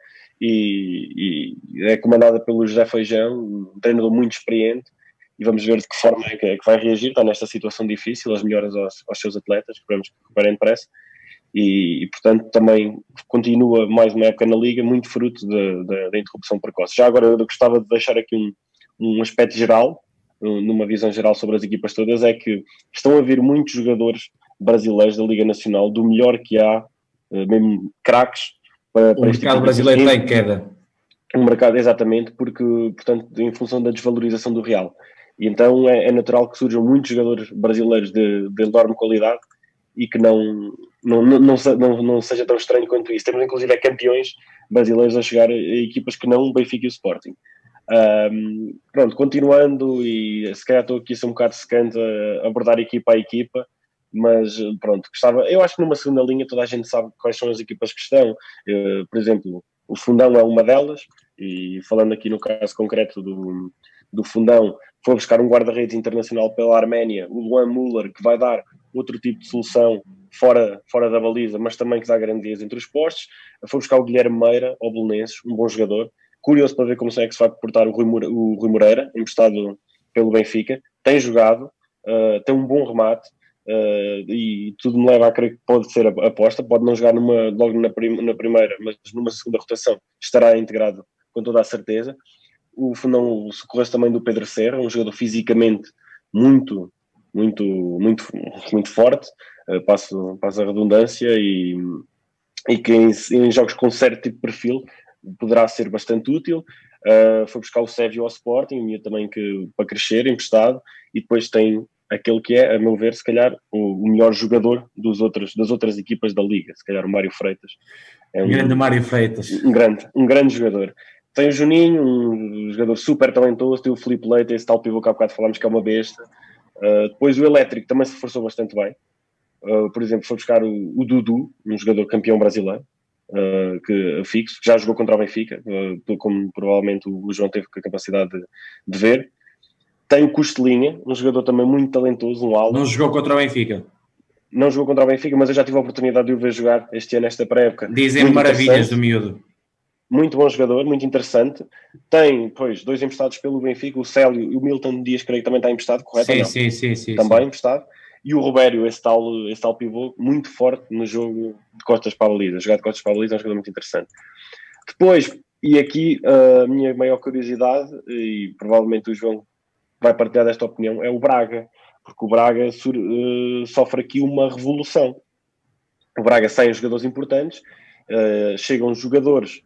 e é comandada pelo José Feijão, um treinador muito experiente, e vamos ver de que forma é que vai reagir. Está nesta situação difícil, as melhoras aos seus atletas, esperamos que recuperem depressa. E portanto também continua mais uma época na Liga, muito fruto da interrupção precoce. Já agora eu gostava de deixar aqui um aspecto geral, numa visão geral sobre as equipas todas, é que estão a vir muitos jogadores brasileiros da Liga Nacional, do melhor que há, mesmo craques. O mercado brasileiro está em queda. Um mercado, exatamente, porque, portanto, em função da desvalorização do real. E então é natural que surjam muitos jogadores brasileiros de enorme qualidade e que não seja tão estranho quanto isso. Temos inclusive campeões brasileiros a chegar a equipas que não o Benfica e o Sporting. Pronto, continuando, e se calhar estou aqui a ser um bocado secante a abordar equipa a equipa, mas pronto, eu acho que numa segunda linha toda a gente sabe quais são as equipas que estão. Por exemplo, o Fundão é uma delas, e falando aqui no caso concreto do Fundão, foi buscar um guarda-redes internacional pela Arménia, o Luan Müller, que vai dar outro tipo de solução fora da baliza, mas também que dá garantias entre os postos. Foi buscar o Guilherme Meira, ao Belenenses, um bom jogador. Curioso para ver como é que se vai comportar o Rui Moreira, emprestado pelo Benfica. Tem jogado, tem um bom remate, e tudo me leva a crer que pode ser a aposta. Pode não jogar logo na primeira, mas numa segunda rotação estará integrado com toda a certeza. O Fundão socorreu-se também do Pedro Serra, um jogador fisicamente muito forte, passo a redundância, e que em jogos com certo tipo de perfil poderá ser bastante útil. Foi buscar o Sérgio ao Sporting, também para crescer, emprestado, e depois tem aquele que é, a meu ver, se calhar o melhor jogador das outras equipas da Liga, se calhar o Mário Freitas. É grande Mário Freitas. Um grande jogador. Tem o Juninho, um jogador super talentoso, tem o Filipe Leite, esse tal pivô que há bocado falámos que é uma besta. Depois o Elétrico também se esforçou bastante bem. Por exemplo, foi buscar o Dudu, um jogador campeão brasileiro, que já jogou contra o Benfica, como provavelmente o João teve a capacidade de ver. Tem o Costelinha, um jogador também muito talentoso, um ala. Não jogou contra o Benfica. Não jogou contra o Benfica, mas eu já tive a oportunidade de o ver jogar este ano, nesta pré-época. Dizem maravilhas do miúdo. Muito bom jogador, muito interessante. Tem, pois, 2 emprestados pelo Benfica, o Célio e o Milton Dias, creio que também está emprestado, correto? Sim. Também emprestado. E o Robério, esse tal pivô, muito forte no jogo de costas para a baliza. Jogar de costas para a baliza é um jogador muito interessante. Depois, e aqui a minha maior curiosidade, e provavelmente o João vai partilhar desta opinião, é o Braga. Porque o Braga sofre aqui uma revolução. O Braga sai jogadores importantes, chegam jogadores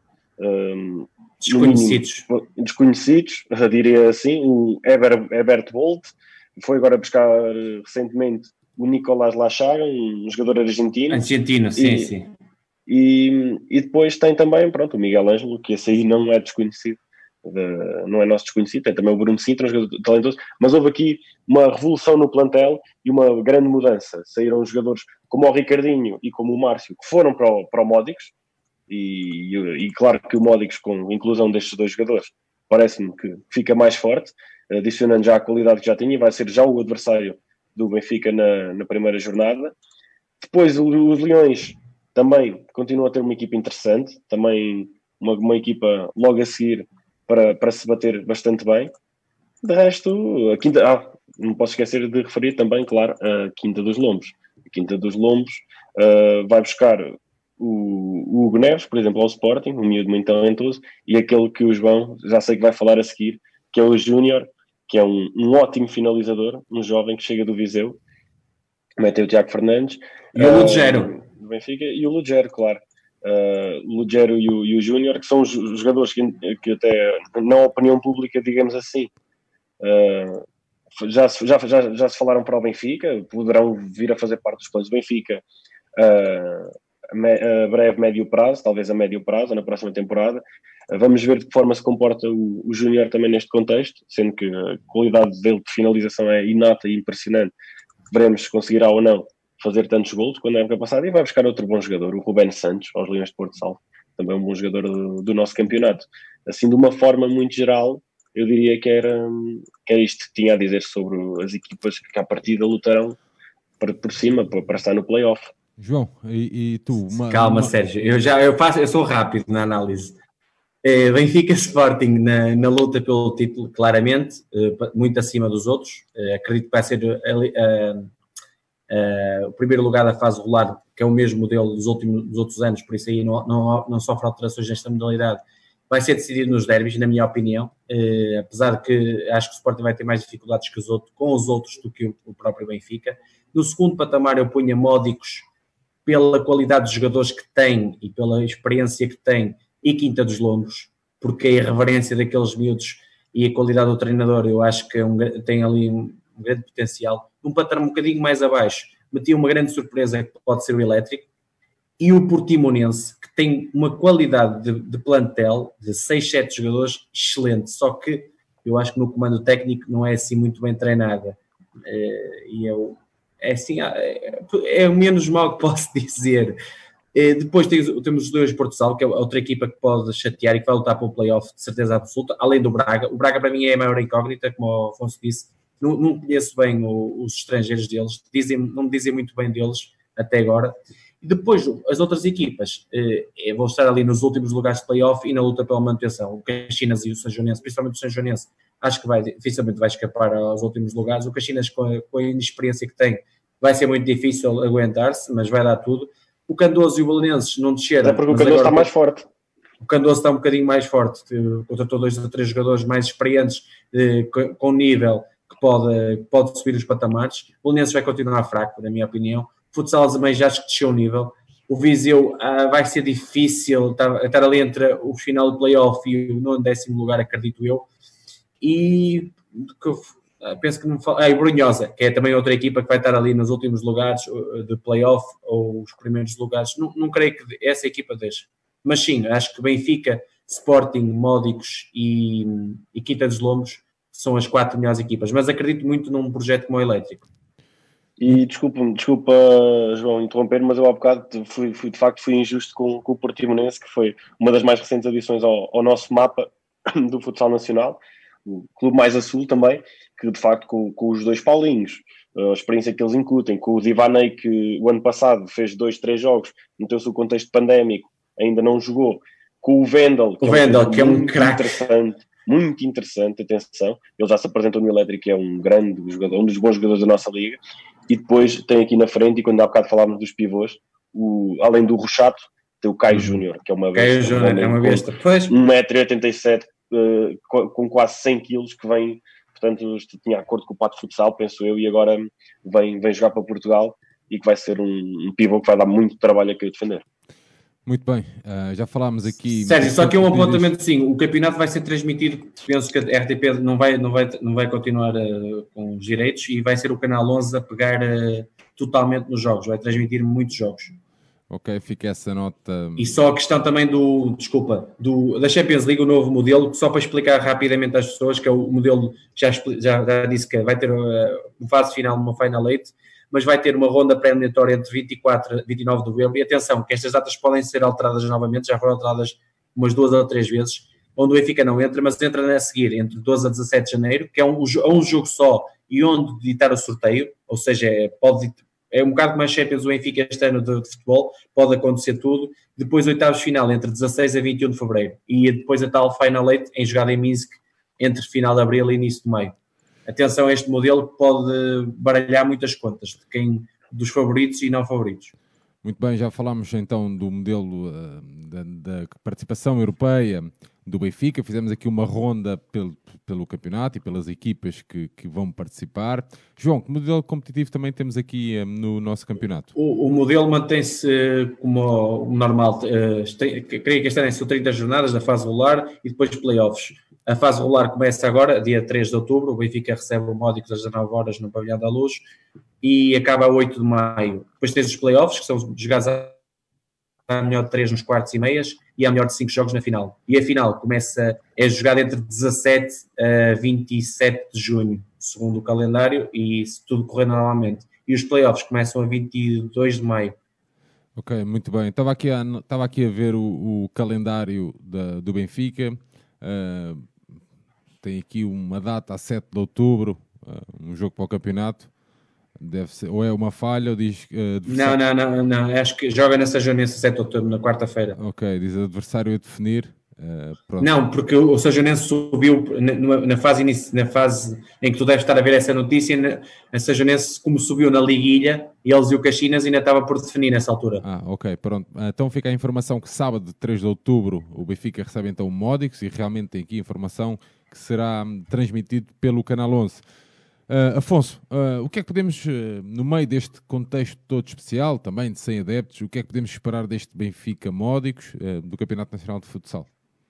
desconhecidos, diria assim. O Herbert Bolt foi agora buscar recentemente o Nicolás Lachaga, um jogador argentino. Sim. E depois tem também, pronto, o Miguel Ângelo, que esse aí não é desconhecido, não é nosso desconhecido, tem também o Bruno Sintra, um jogador talentoso, mas houve aqui uma revolução no plantel e uma grande mudança. Saíram jogadores como o Ricardinho e como o Márcio, que foram para o Módicos, e claro que o Módicos, com a inclusão destes dois jogadores, parece-me que fica mais forte, adicionando já a qualidade que já tinha, e vai ser já o adversário do Benfica na primeira jornada. Depois os Leões também continuam a ter uma equipa interessante, também uma equipa logo a seguir para se bater bastante bem. De resto, a Quinta... não posso esquecer de referir também, claro, a Quinta dos Lombos. A Quinta dos Lombos vai buscar o Hugo Neves, por exemplo, ao Sporting, um miúdo muito talentoso, e aquele que o João, já sei que vai falar a seguir, que é o Júnior, que é um ótimo finalizador, um jovem que chega do Viseu, também tem o Tiago Fernandes. E o Lugero. Do Benfica, e o Lugero, claro. O Lugero e o Júnior, que são os jogadores que até, na opinião pública, digamos assim, já se falaram para o Benfica, poderão vir a fazer parte dos planos do Benfica a breve, médio prazo, talvez a médio prazo, na próxima temporada. Vamos ver de que forma se comporta o Júnior também neste contexto, sendo que a qualidade dele de finalização é inata e impressionante. Veremos se conseguirá ou não fazer tantos golos quando é época passada, e vai buscar outro bom jogador, o Rubén Santos, aos Leões de Porto Salvo, também um bom jogador do nosso campeonato. Assim, de uma forma muito geral, eu diria que era isto que tinha a dizer sobre as equipas que à partida lutarão por cima, para estar no play-off. João, e tu? Calma, Sérgio, eu sou rápido na análise. Benfica Sporting na luta pelo título, claramente, muito acima dos outros. Acredito que vai ser o primeiro lugar da fase regular, que é o mesmo modelo dos outros anos, por isso aí não sofre alterações nesta modalidade. Vai ser decidido nos derbys, na minha opinião, apesar de que acho que o Sporting vai ter mais dificuldades com os outros do que o próprio Benfica. No segundo patamar eu punha Módicos pela qualidade dos jogadores que tem e pela experiência que tem, e Quinta dos Lombos, porque a irreverência daqueles miúdos e a qualidade do treinador, eu acho que tem ali um grande potencial. Um patamar um bocadinho mais abaixo, meti uma grande surpresa que pode ser o Elétrico, e o Portimonense, que tem uma qualidade de plantel de 6, 7 jogadores excelente, só que eu acho que no comando técnico não é assim muito bem treinada, é o menos mal que posso dizer. Depois temos os dois de Porto Sal, que é outra equipa que pode chatear e que vai lutar para o play-off de certeza absoluta, além do Braga. O Braga para mim é a maior incógnita, como o Afonso disse. Não conheço bem os estrangeiros deles, não me dizem muito bem deles até agora. E depois as outras equipas vão estar ali nos últimos lugares de play-off e na luta pela manutenção. O Caxinas e o São Joanense, principalmente o São Joanense, acho que dificilmente vai escapar aos últimos lugares. O Caxinas, com a inexperiência que tem, vai ser muito difícil aguentar-se, mas vai dar tudo. O Candoso e o Belenenses não desceram. Até porque o Candoso está mais forte. O Candoso está um bocadinho mais forte. Contratou 2 ou 3 jogadores mais experientes, com nível, que pode subir os patamares. O Belenenses vai continuar fraco, na minha opinião. O Futsal também já acho que desceu o nível. O Viseu vai ser difícil estar ali entre o final do play-off e o 9º lugar, acredito eu. E penso que não falo. E Brunhosa, que é também outra equipa que vai estar ali nos últimos lugares de play-off ou os primeiros lugares. Não creio que essa equipa deixe. Mas sim, acho que Benfica, Sporting, Módicos e Quinta dos Lombos são as 4 melhores equipas. Mas acredito muito num projeto como o Elétrico. E desculpa, João, interromper, mas eu há bocado fui injusto com o Portimonense, que foi uma das mais recentes adições ao nosso mapa do futsal nacional, o clube mais a sul também, que de facto com os dois Paulinhos, a experiência que eles incutem, com o Divanei, que o ano passado fez 2, 3 jogos, meteu-se no contexto pandémico, ainda não jogou, com o Vendel, que é um craque muito interessante, atenção, ele já se apresentou no Elétrico, que é um grande jogador, um dos bons jogadores da nossa liga. E depois tem aqui na frente, e quando há bocado falámos dos pivôs, além do Rochato, tem o Caio Júnior, que é uma besta. Caio Júnior é uma besta. 1,87 m, com quase 100 kg, que vem, portanto, tinha acordo com o Pato Futsal, penso eu, e agora vem jogar para Portugal, e que vai ser um pivô que vai dar muito trabalho a querer defender. Muito bem, já falámos aqui... Sérgio, só que um apontamento, sim, o campeonato vai ser transmitido, penso que a RTP não vai continuar com os direitos, e vai ser o Canal 11 a pegar totalmente nos jogos, vai transmitir muitos jogos. Ok, fica essa nota. E só a questão também da Champions League, o novo modelo, só para explicar rapidamente às pessoas, que é o modelo, já disse que vai ter uma fase final, uma Final Eight, mas vai ter uma ronda pré-eliminatória entre 24 e 29 de novembro. E atenção, que estas datas podem ser alteradas novamente, já foram alteradas umas 2 ou 3 vezes, onde o Benfica não entra, mas entra a seguir, entre 12 a 17 de janeiro, que é um jogo só e onde editar o sorteio, ou seja, é um bocado mais Champions o Benfica este ano de futebol, pode acontecer tudo. Depois oitavos de final entre 16 a 21 de fevereiro e depois a tal Final Eight em jogada em Minsk entre final de abril e início de maio. Atenção a este modelo que pode baralhar muitas contas dos favoritos e não favoritos. Muito bem, já falámos então do modelo da participação europeia do Benfica, fizemos aqui uma ronda pelo campeonato e pelas equipas que vão participar. João, que modelo competitivo também temos aqui no nosso campeonato? O modelo mantém-se como normal, creio que este ano são 30 jornadas da fase regular e depois playoffs. A fase regular começa agora, dia 3 de outubro, o Benfica recebe o Módicos às 19 horas no Pavilhão da Luz e acaba a 8 de maio. Depois tens os playoffs, que são jogados a melhor de 3 nos quartos e meias e a melhor de 5 jogos na final. E a final é jogada entre 17 a 27 de junho, segundo o calendário, e se tudo correr normalmente. E os playoffs começam a 22 de maio. Ok, muito bem. Estava aqui a ver o calendário do Benfica. Tem aqui uma data a 7 de outubro, um jogo para o campeonato. Deve ser, ou é uma falha ou diz... Não, acho que joga nessa Sajonense 7 de outubro, na quarta-feira. Ok, diz adversário a definir. Pronto. Não, porque o Sajonense subiu na fase em que tu deves estar a ver essa notícia, a Sajonense como subiu na liguilha e eles e o Caxinas ainda estava por definir nessa altura. Ok, pronto. Então fica a informação que sábado, 3 de outubro, o Benfica recebe então o Módicos e realmente tem aqui informação que será transmitido pelo Canal 11. Afonso, o que é que podemos, no meio deste contexto todo especial, também de 100 adeptos, o que é que podemos esperar deste Benfica Módicos do Campeonato Nacional de Futsal?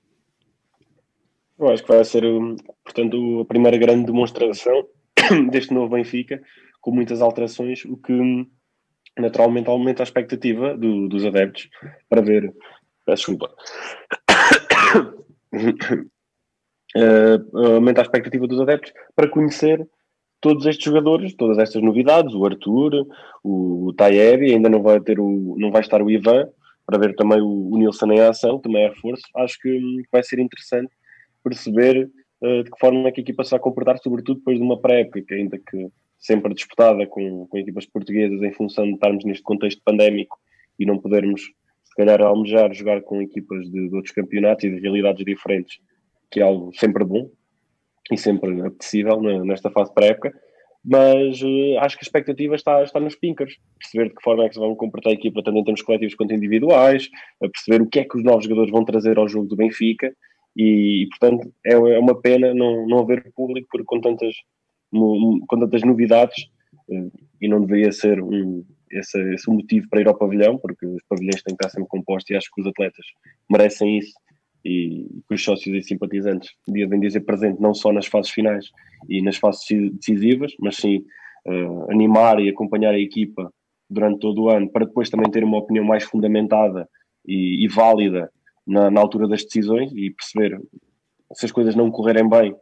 Eu acho que vai ser, portanto, a primeira grande demonstração deste novo Benfica, com muitas alterações, o que naturalmente aumenta a expectativa dos adeptos para ver. Peço desculpa. Aumenta a expectativa dos adeptos para conhecer todos estes jogadores, todas estas novidades, o Arthur, o Tayebi, ainda não vai estar o Ivan, para ver também o Nilson em ação, também é reforço. Acho que vai ser interessante perceber de que forma é que a equipa se vai comportar, sobretudo depois de uma pré-época, que ainda que sempre disputada com equipas portuguesas, em função de estarmos neste contexto pandémico e não podermos, se calhar, almejar jogar com equipas de outros campeonatos e de realidades diferentes, que é algo sempre bom e sempre apetecível nesta fase pré-época, mas acho que a expectativa está nos pinkers, perceber de que forma é que se vão comportar a equipa, tanto em termos coletivos quanto individuais, a perceber o que é que os novos jogadores vão trazer ao jogo do Benfica, e portanto é uma pena não haver público com tantas novidades, e não deveria ser esse o motivo para ir ao pavilhão, porque os pavilhões têm que estar sempre compostos e acho que os atletas merecem isso, e que os sócios e simpatizantes devem dizer presente não só nas fases finais e nas fases decisivas, mas sim animar e acompanhar a equipa durante todo o ano, para depois também ter uma opinião mais fundamentada e válida na altura das decisões e perceber se as coisas não correrem bem,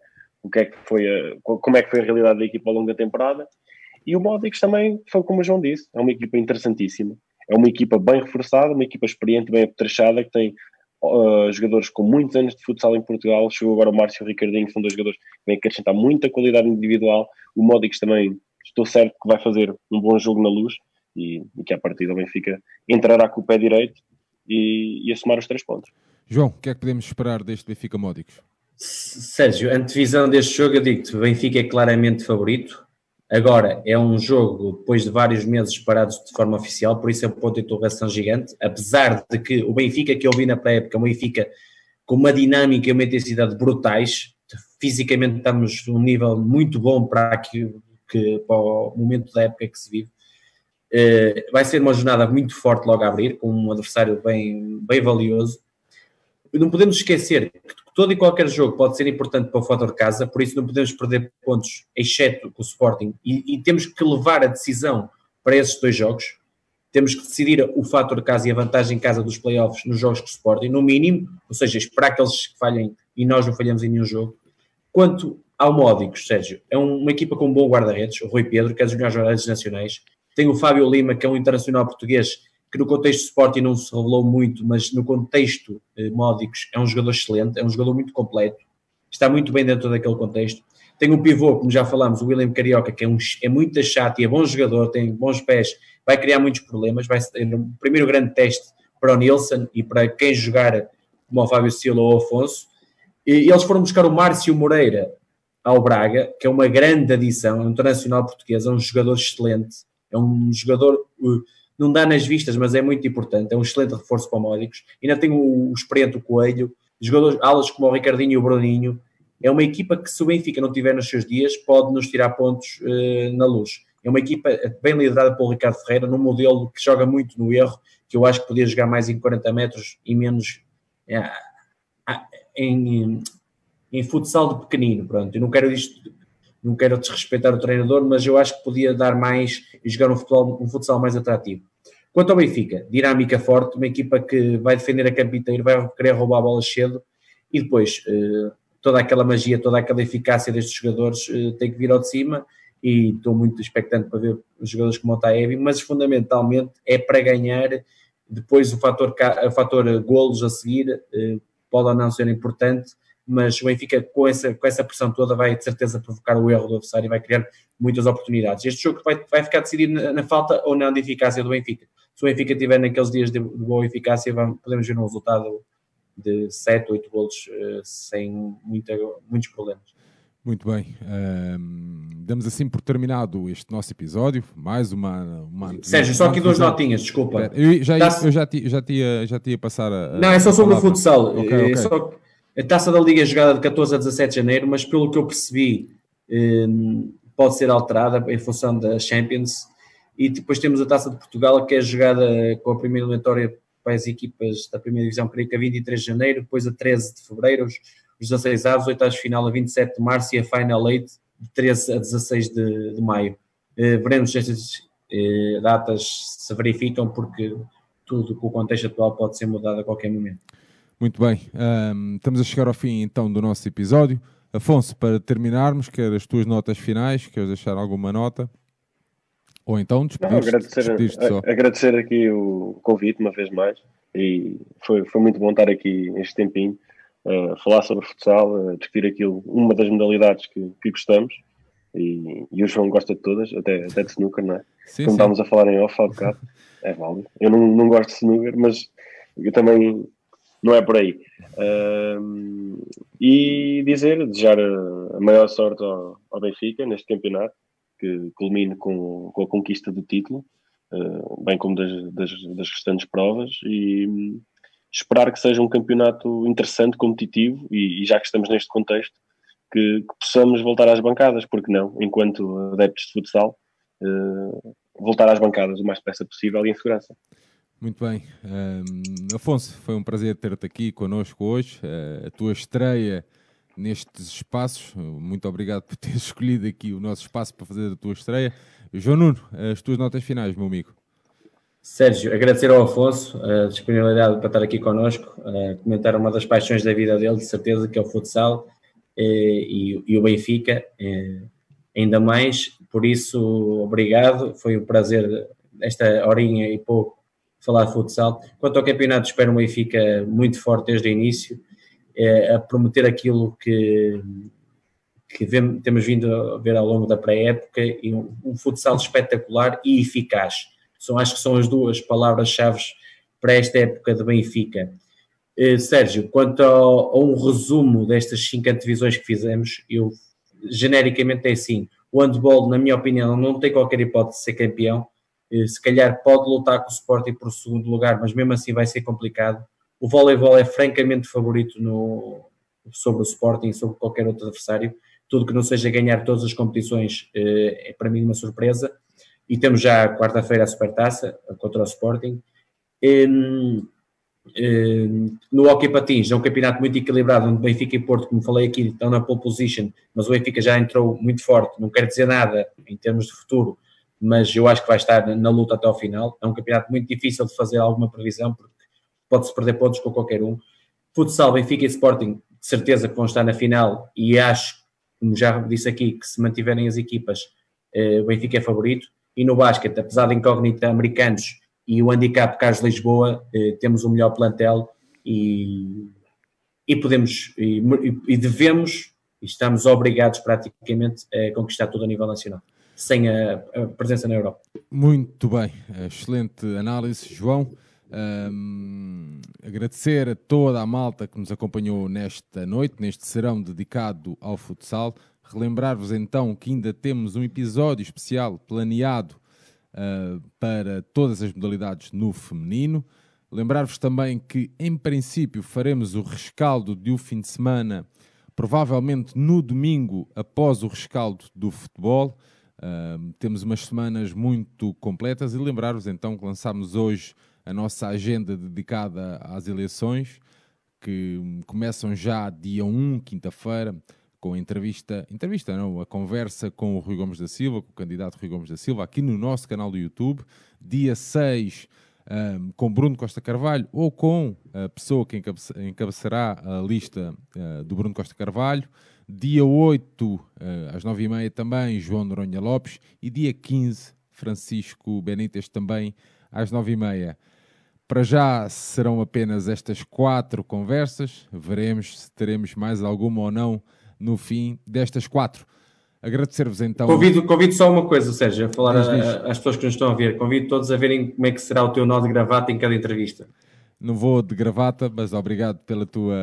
como é que foi a realidade da equipa ao longo da temporada. E o Módicos também, foi como o João disse, é uma equipa interessantíssima, é uma equipa bem reforçada, uma equipa experiente, bem apetrechada, que tem jogadores com muitos anos de futsal em Portugal. Chegou agora o Márcio e o Ricardinho, que são dois jogadores que vêm acrescentar muita qualidade individual. O Módicos também, estou certo que vai fazer um bom jogo na Luz e que à partida o Benfica entrará com o pé direito e a somar os 3 pontos. João, o que é que podemos esperar deste Benfica Módicos? Sérgio, a antevisão deste jogo, eu digo-te, o Benfica é claramente favorito. Agora, é um jogo depois de vários meses parados de forma oficial, por isso é um ponto de interrogação gigante, apesar de que o Benfica que eu vi na pré-época é um Benfica com uma dinâmica e uma intensidade brutais, fisicamente estamos num nível muito bom para o momento da época que se vive. Vai ser uma jornada muito forte logo a abrir, com um adversário bem valioso. Não podemos esquecer que todo e qualquer jogo pode ser importante para o fator casa, por isso não podemos perder pontos, exceto com o Sporting, e temos que levar a decisão para esses 2 jogos. temos que decidir o fator casa e a vantagem em casa dos playoffs nos jogos que suportem, no mínimo, ou seja, esperar que eles falhem e nós não falhamos em nenhum jogo. Quanto ao Módicos, Sérgio, é uma equipa com um bom guarda-redes, o Rui Pedro, que é dos melhores guarda-redes nacionais. Tem o Fábio Lima, que é um internacional português, que no contexto de Sporting não se revelou muito, mas no contexto Módicos é um jogador excelente, é um jogador muito completo, está muito bem dentro daquele contexto. Tem um pivô, como já falámos, o William Carioca, que é muito chato e é bom jogador, tem bons pés, vai criar muitos problemas, vai ser o primeiro grande teste para o Nilsson e para quem jogar como o Fábio Silva ou o Afonso. E eles foram buscar o Márcio Moreira ao Braga, que é uma grande adição, é um internacional português, é um jogador excelente, é um jogador, não dá nas vistas, mas é muito importante, é um excelente reforço para o Módicos. Ainda tem o experiente Coelho, jogadores alas como o Ricardinho e o Bruninho. É uma equipa que, se o Benfica não tiver nos seus dias, pode nos tirar pontos na Luz. É uma equipa bem liderada pelo Ricardo Ferreira, num modelo que joga muito no erro, que eu acho que podia jogar mais em 40 metros e menos em futsal de pequenino. Pronto. Eu não quero desrespeitar o treinador, mas eu acho que podia dar mais e jogar um futsal mais atrativo. Quanto ao Benfica, dinâmica forte, uma equipa que vai defender a campo inteiro, vai querer roubar a bola cedo e depois toda aquela magia, toda aquela eficácia destes jogadores tem que vir ao de cima e estou muito expectante para ver os jogadores como o Taevi, mas fundamentalmente é para ganhar. Depois o fator golos a seguir pode ou não ser importante, mas o Benfica com essa pressão toda vai de certeza provocar o erro do adversário e vai criar muitas oportunidades. Este jogo vai ficar decidido na falta ou não de eficácia do Benfica. Se o Benfica tiver naqueles dias de boa eficácia, podemos ver um resultado de 7, 8 golos sem muitos problemas. Muito bem. Damos assim por terminado este nosso episódio. Mais uma Sérgio, só aqui duas notinhas, desculpa. Eu já te ia passar a... Não, é só sobre o futsal. Okay. Só a taça da Liga é jogada de 14 a 17 de janeiro, mas pelo que eu percebi pode ser alterada em função da Champions. E depois temos a Taça de Portugal, que é jogada com a primeira eliminatória para as equipas da primeira divisão, creio que a 23 de janeiro, depois a 13 de fevereiro, os 16 avos, oitavos de final a 27 de março e a Final 8 de 13 a 16 de maio. Veremos se estas datas se verificam, porque tudo com o contexto atual pode ser mudado a qualquer momento. Muito bem, estamos a chegar ao fim então do nosso episódio. Afonso, para terminarmos, quer as tuas notas finais, queres deixar alguma nota? Ou então despedir-te só. Agradecer aqui o convite uma vez mais, e foi muito bom estar aqui este tempinho, falar sobre futsal, discutir aquilo, uma das modalidades que gostamos, e o João gosta de todas, até de snooker, não é? Sim, como estávamos a falar em off há bocado, é válido. Eu não gosto de snooker, mas eu também não é por aí. E desejar a maior sorte ao Benfica neste campeonato, que culmine com a conquista do título, bem como das restantes provas, e esperar que seja um campeonato interessante, competitivo, e já que estamos neste contexto, que possamos voltar às bancadas, porque não, enquanto adeptos de futsal, voltar às bancadas o mais depressa possível e em segurança. Muito bem. Afonso, foi um prazer ter-te aqui connosco hoje. A tua estreia nestes espaços. Muito obrigado por teres escolhido aqui o nosso espaço para fazer a tua estreia. João Nuno, as tuas notas finais, meu amigo. Sérgio, agradecer ao Afonso a disponibilidade para estar aqui connosco, comentar uma das paixões da vida dele, de certeza, que é o futsal e o Benfica, ainda mais. Por isso, obrigado. Foi um prazer, esta horinha e pouco, falar de futsal. Quanto ao campeonato, espero um Benfica muito forte desde o início, a prometer aquilo que temos vindo a ver ao longo da pré-época, e um futsal espetacular e eficaz. Acho que são as duas palavras-chave para esta época de Benfica. Sérgio, quanto a um resumo destas 5 antevisões que fizemos, eu genericamente é assim: o handball, na minha opinião, não tem qualquer hipótese de ser campeão. Se calhar pode lutar com o Sporting por segundo lugar, mas mesmo assim vai ser complicado. O voleibol é francamente favorito sobre o Sporting, sobre qualquer outro adversário. Tudo que não seja ganhar todas as competições é para mim uma surpresa. E temos já quarta-feira a Supertaça contra o Sporting. No Hockey Patins é um campeonato muito equilibrado, onde Benfica e Porto, como falei aqui, estão na pole position, mas o Benfica já entrou muito forte. Não quer dizer nada em termos de futuro, mas eu acho que vai estar na luta até ao final. É um campeonato muito difícil de fazer alguma previsão, porque pode-se perder pontos com qualquer um. Futsal, Benfica e Sporting, de certeza que vão estar na final, e acho, como já disse aqui, que se mantiverem as equipas, o Benfica é favorito. E no basquete, apesar da incógnita americanos e o handicap Carlos Lisboa, temos o melhor plantel e podemos, e devemos, e estamos obrigados praticamente a conquistar tudo a nível nacional, sem a presença na Europa. Muito bem, excelente análise, João. Agradecer a toda a malta que nos acompanhou nesta noite, neste serão dedicado ao futsal. Relembrar-vos então que ainda temos um episódio especial planeado para todas as modalidades no feminino. Lembrar-vos também que, em princípio, faremos o rescaldo de um fim de semana, provavelmente no domingo, após o rescaldo do futebol. Temos umas semanas muito completas e lembrar-vos então que lançámos hoje a nossa agenda dedicada às eleições, que começam já dia 1, quinta-feira, com a conversa com o Rui Gomes da Silva, com o candidato Rui Gomes da Silva, aqui no nosso canal do YouTube. Dia 6, com Bruno Costa Carvalho, ou com a pessoa que encabeçará a lista do Bruno Costa Carvalho. Dia 8, às 9h30 também, João Noronha Lopes. E dia 15, Francisco Benítez também, às 9h30. Para já serão apenas estas 4 conversas. Veremos se teremos mais alguma ou não no fim destas 4. Agradecer-vos então. Convido só uma coisa, Sérgio, a falar às pessoas que nos estão a ver. Convido todos a verem como é que será o teu nó de gravata em cada entrevista. Não vou de gravata, mas obrigado pela tua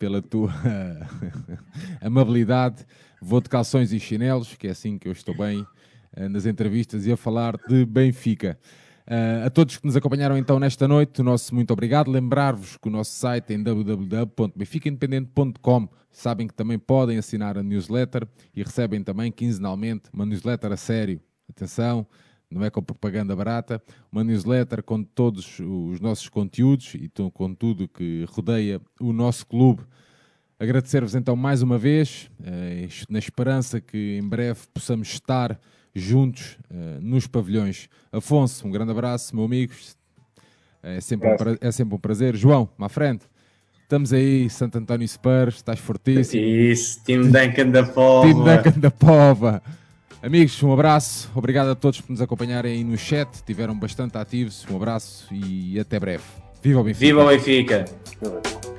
amabilidade. Vou de calções e chinelos, que é assim que eu estou bem nas entrevistas e a falar de Benfica. A todos que nos acompanharam então nesta noite, o nosso muito obrigado. Lembrar-vos que o nosso site é em www.benficaindependente.com. Sabem que também podem assinar a newsletter e recebem também quinzenalmente uma newsletter a sério. Atenção, não é com propaganda barata. Uma newsletter com todos os nossos conteúdos e com tudo que rodeia o nosso clube. Agradecer-vos então mais uma vez, na esperança que em breve possamos estar juntos nos pavilhões. Afonso, um grande abraço, meu amigo. É sempre um prazer. João, à frente. Estamos aí, Santo António Spurs, estás fortíssimo. Isso, time Duncan da Pova. Time Duncan da Pova. Amigos, um abraço. Obrigado a todos por nos acompanharem aí no chat. Estiveram bastante ativos. Um abraço e até breve. Viva o Benfica. Viva o Benfica.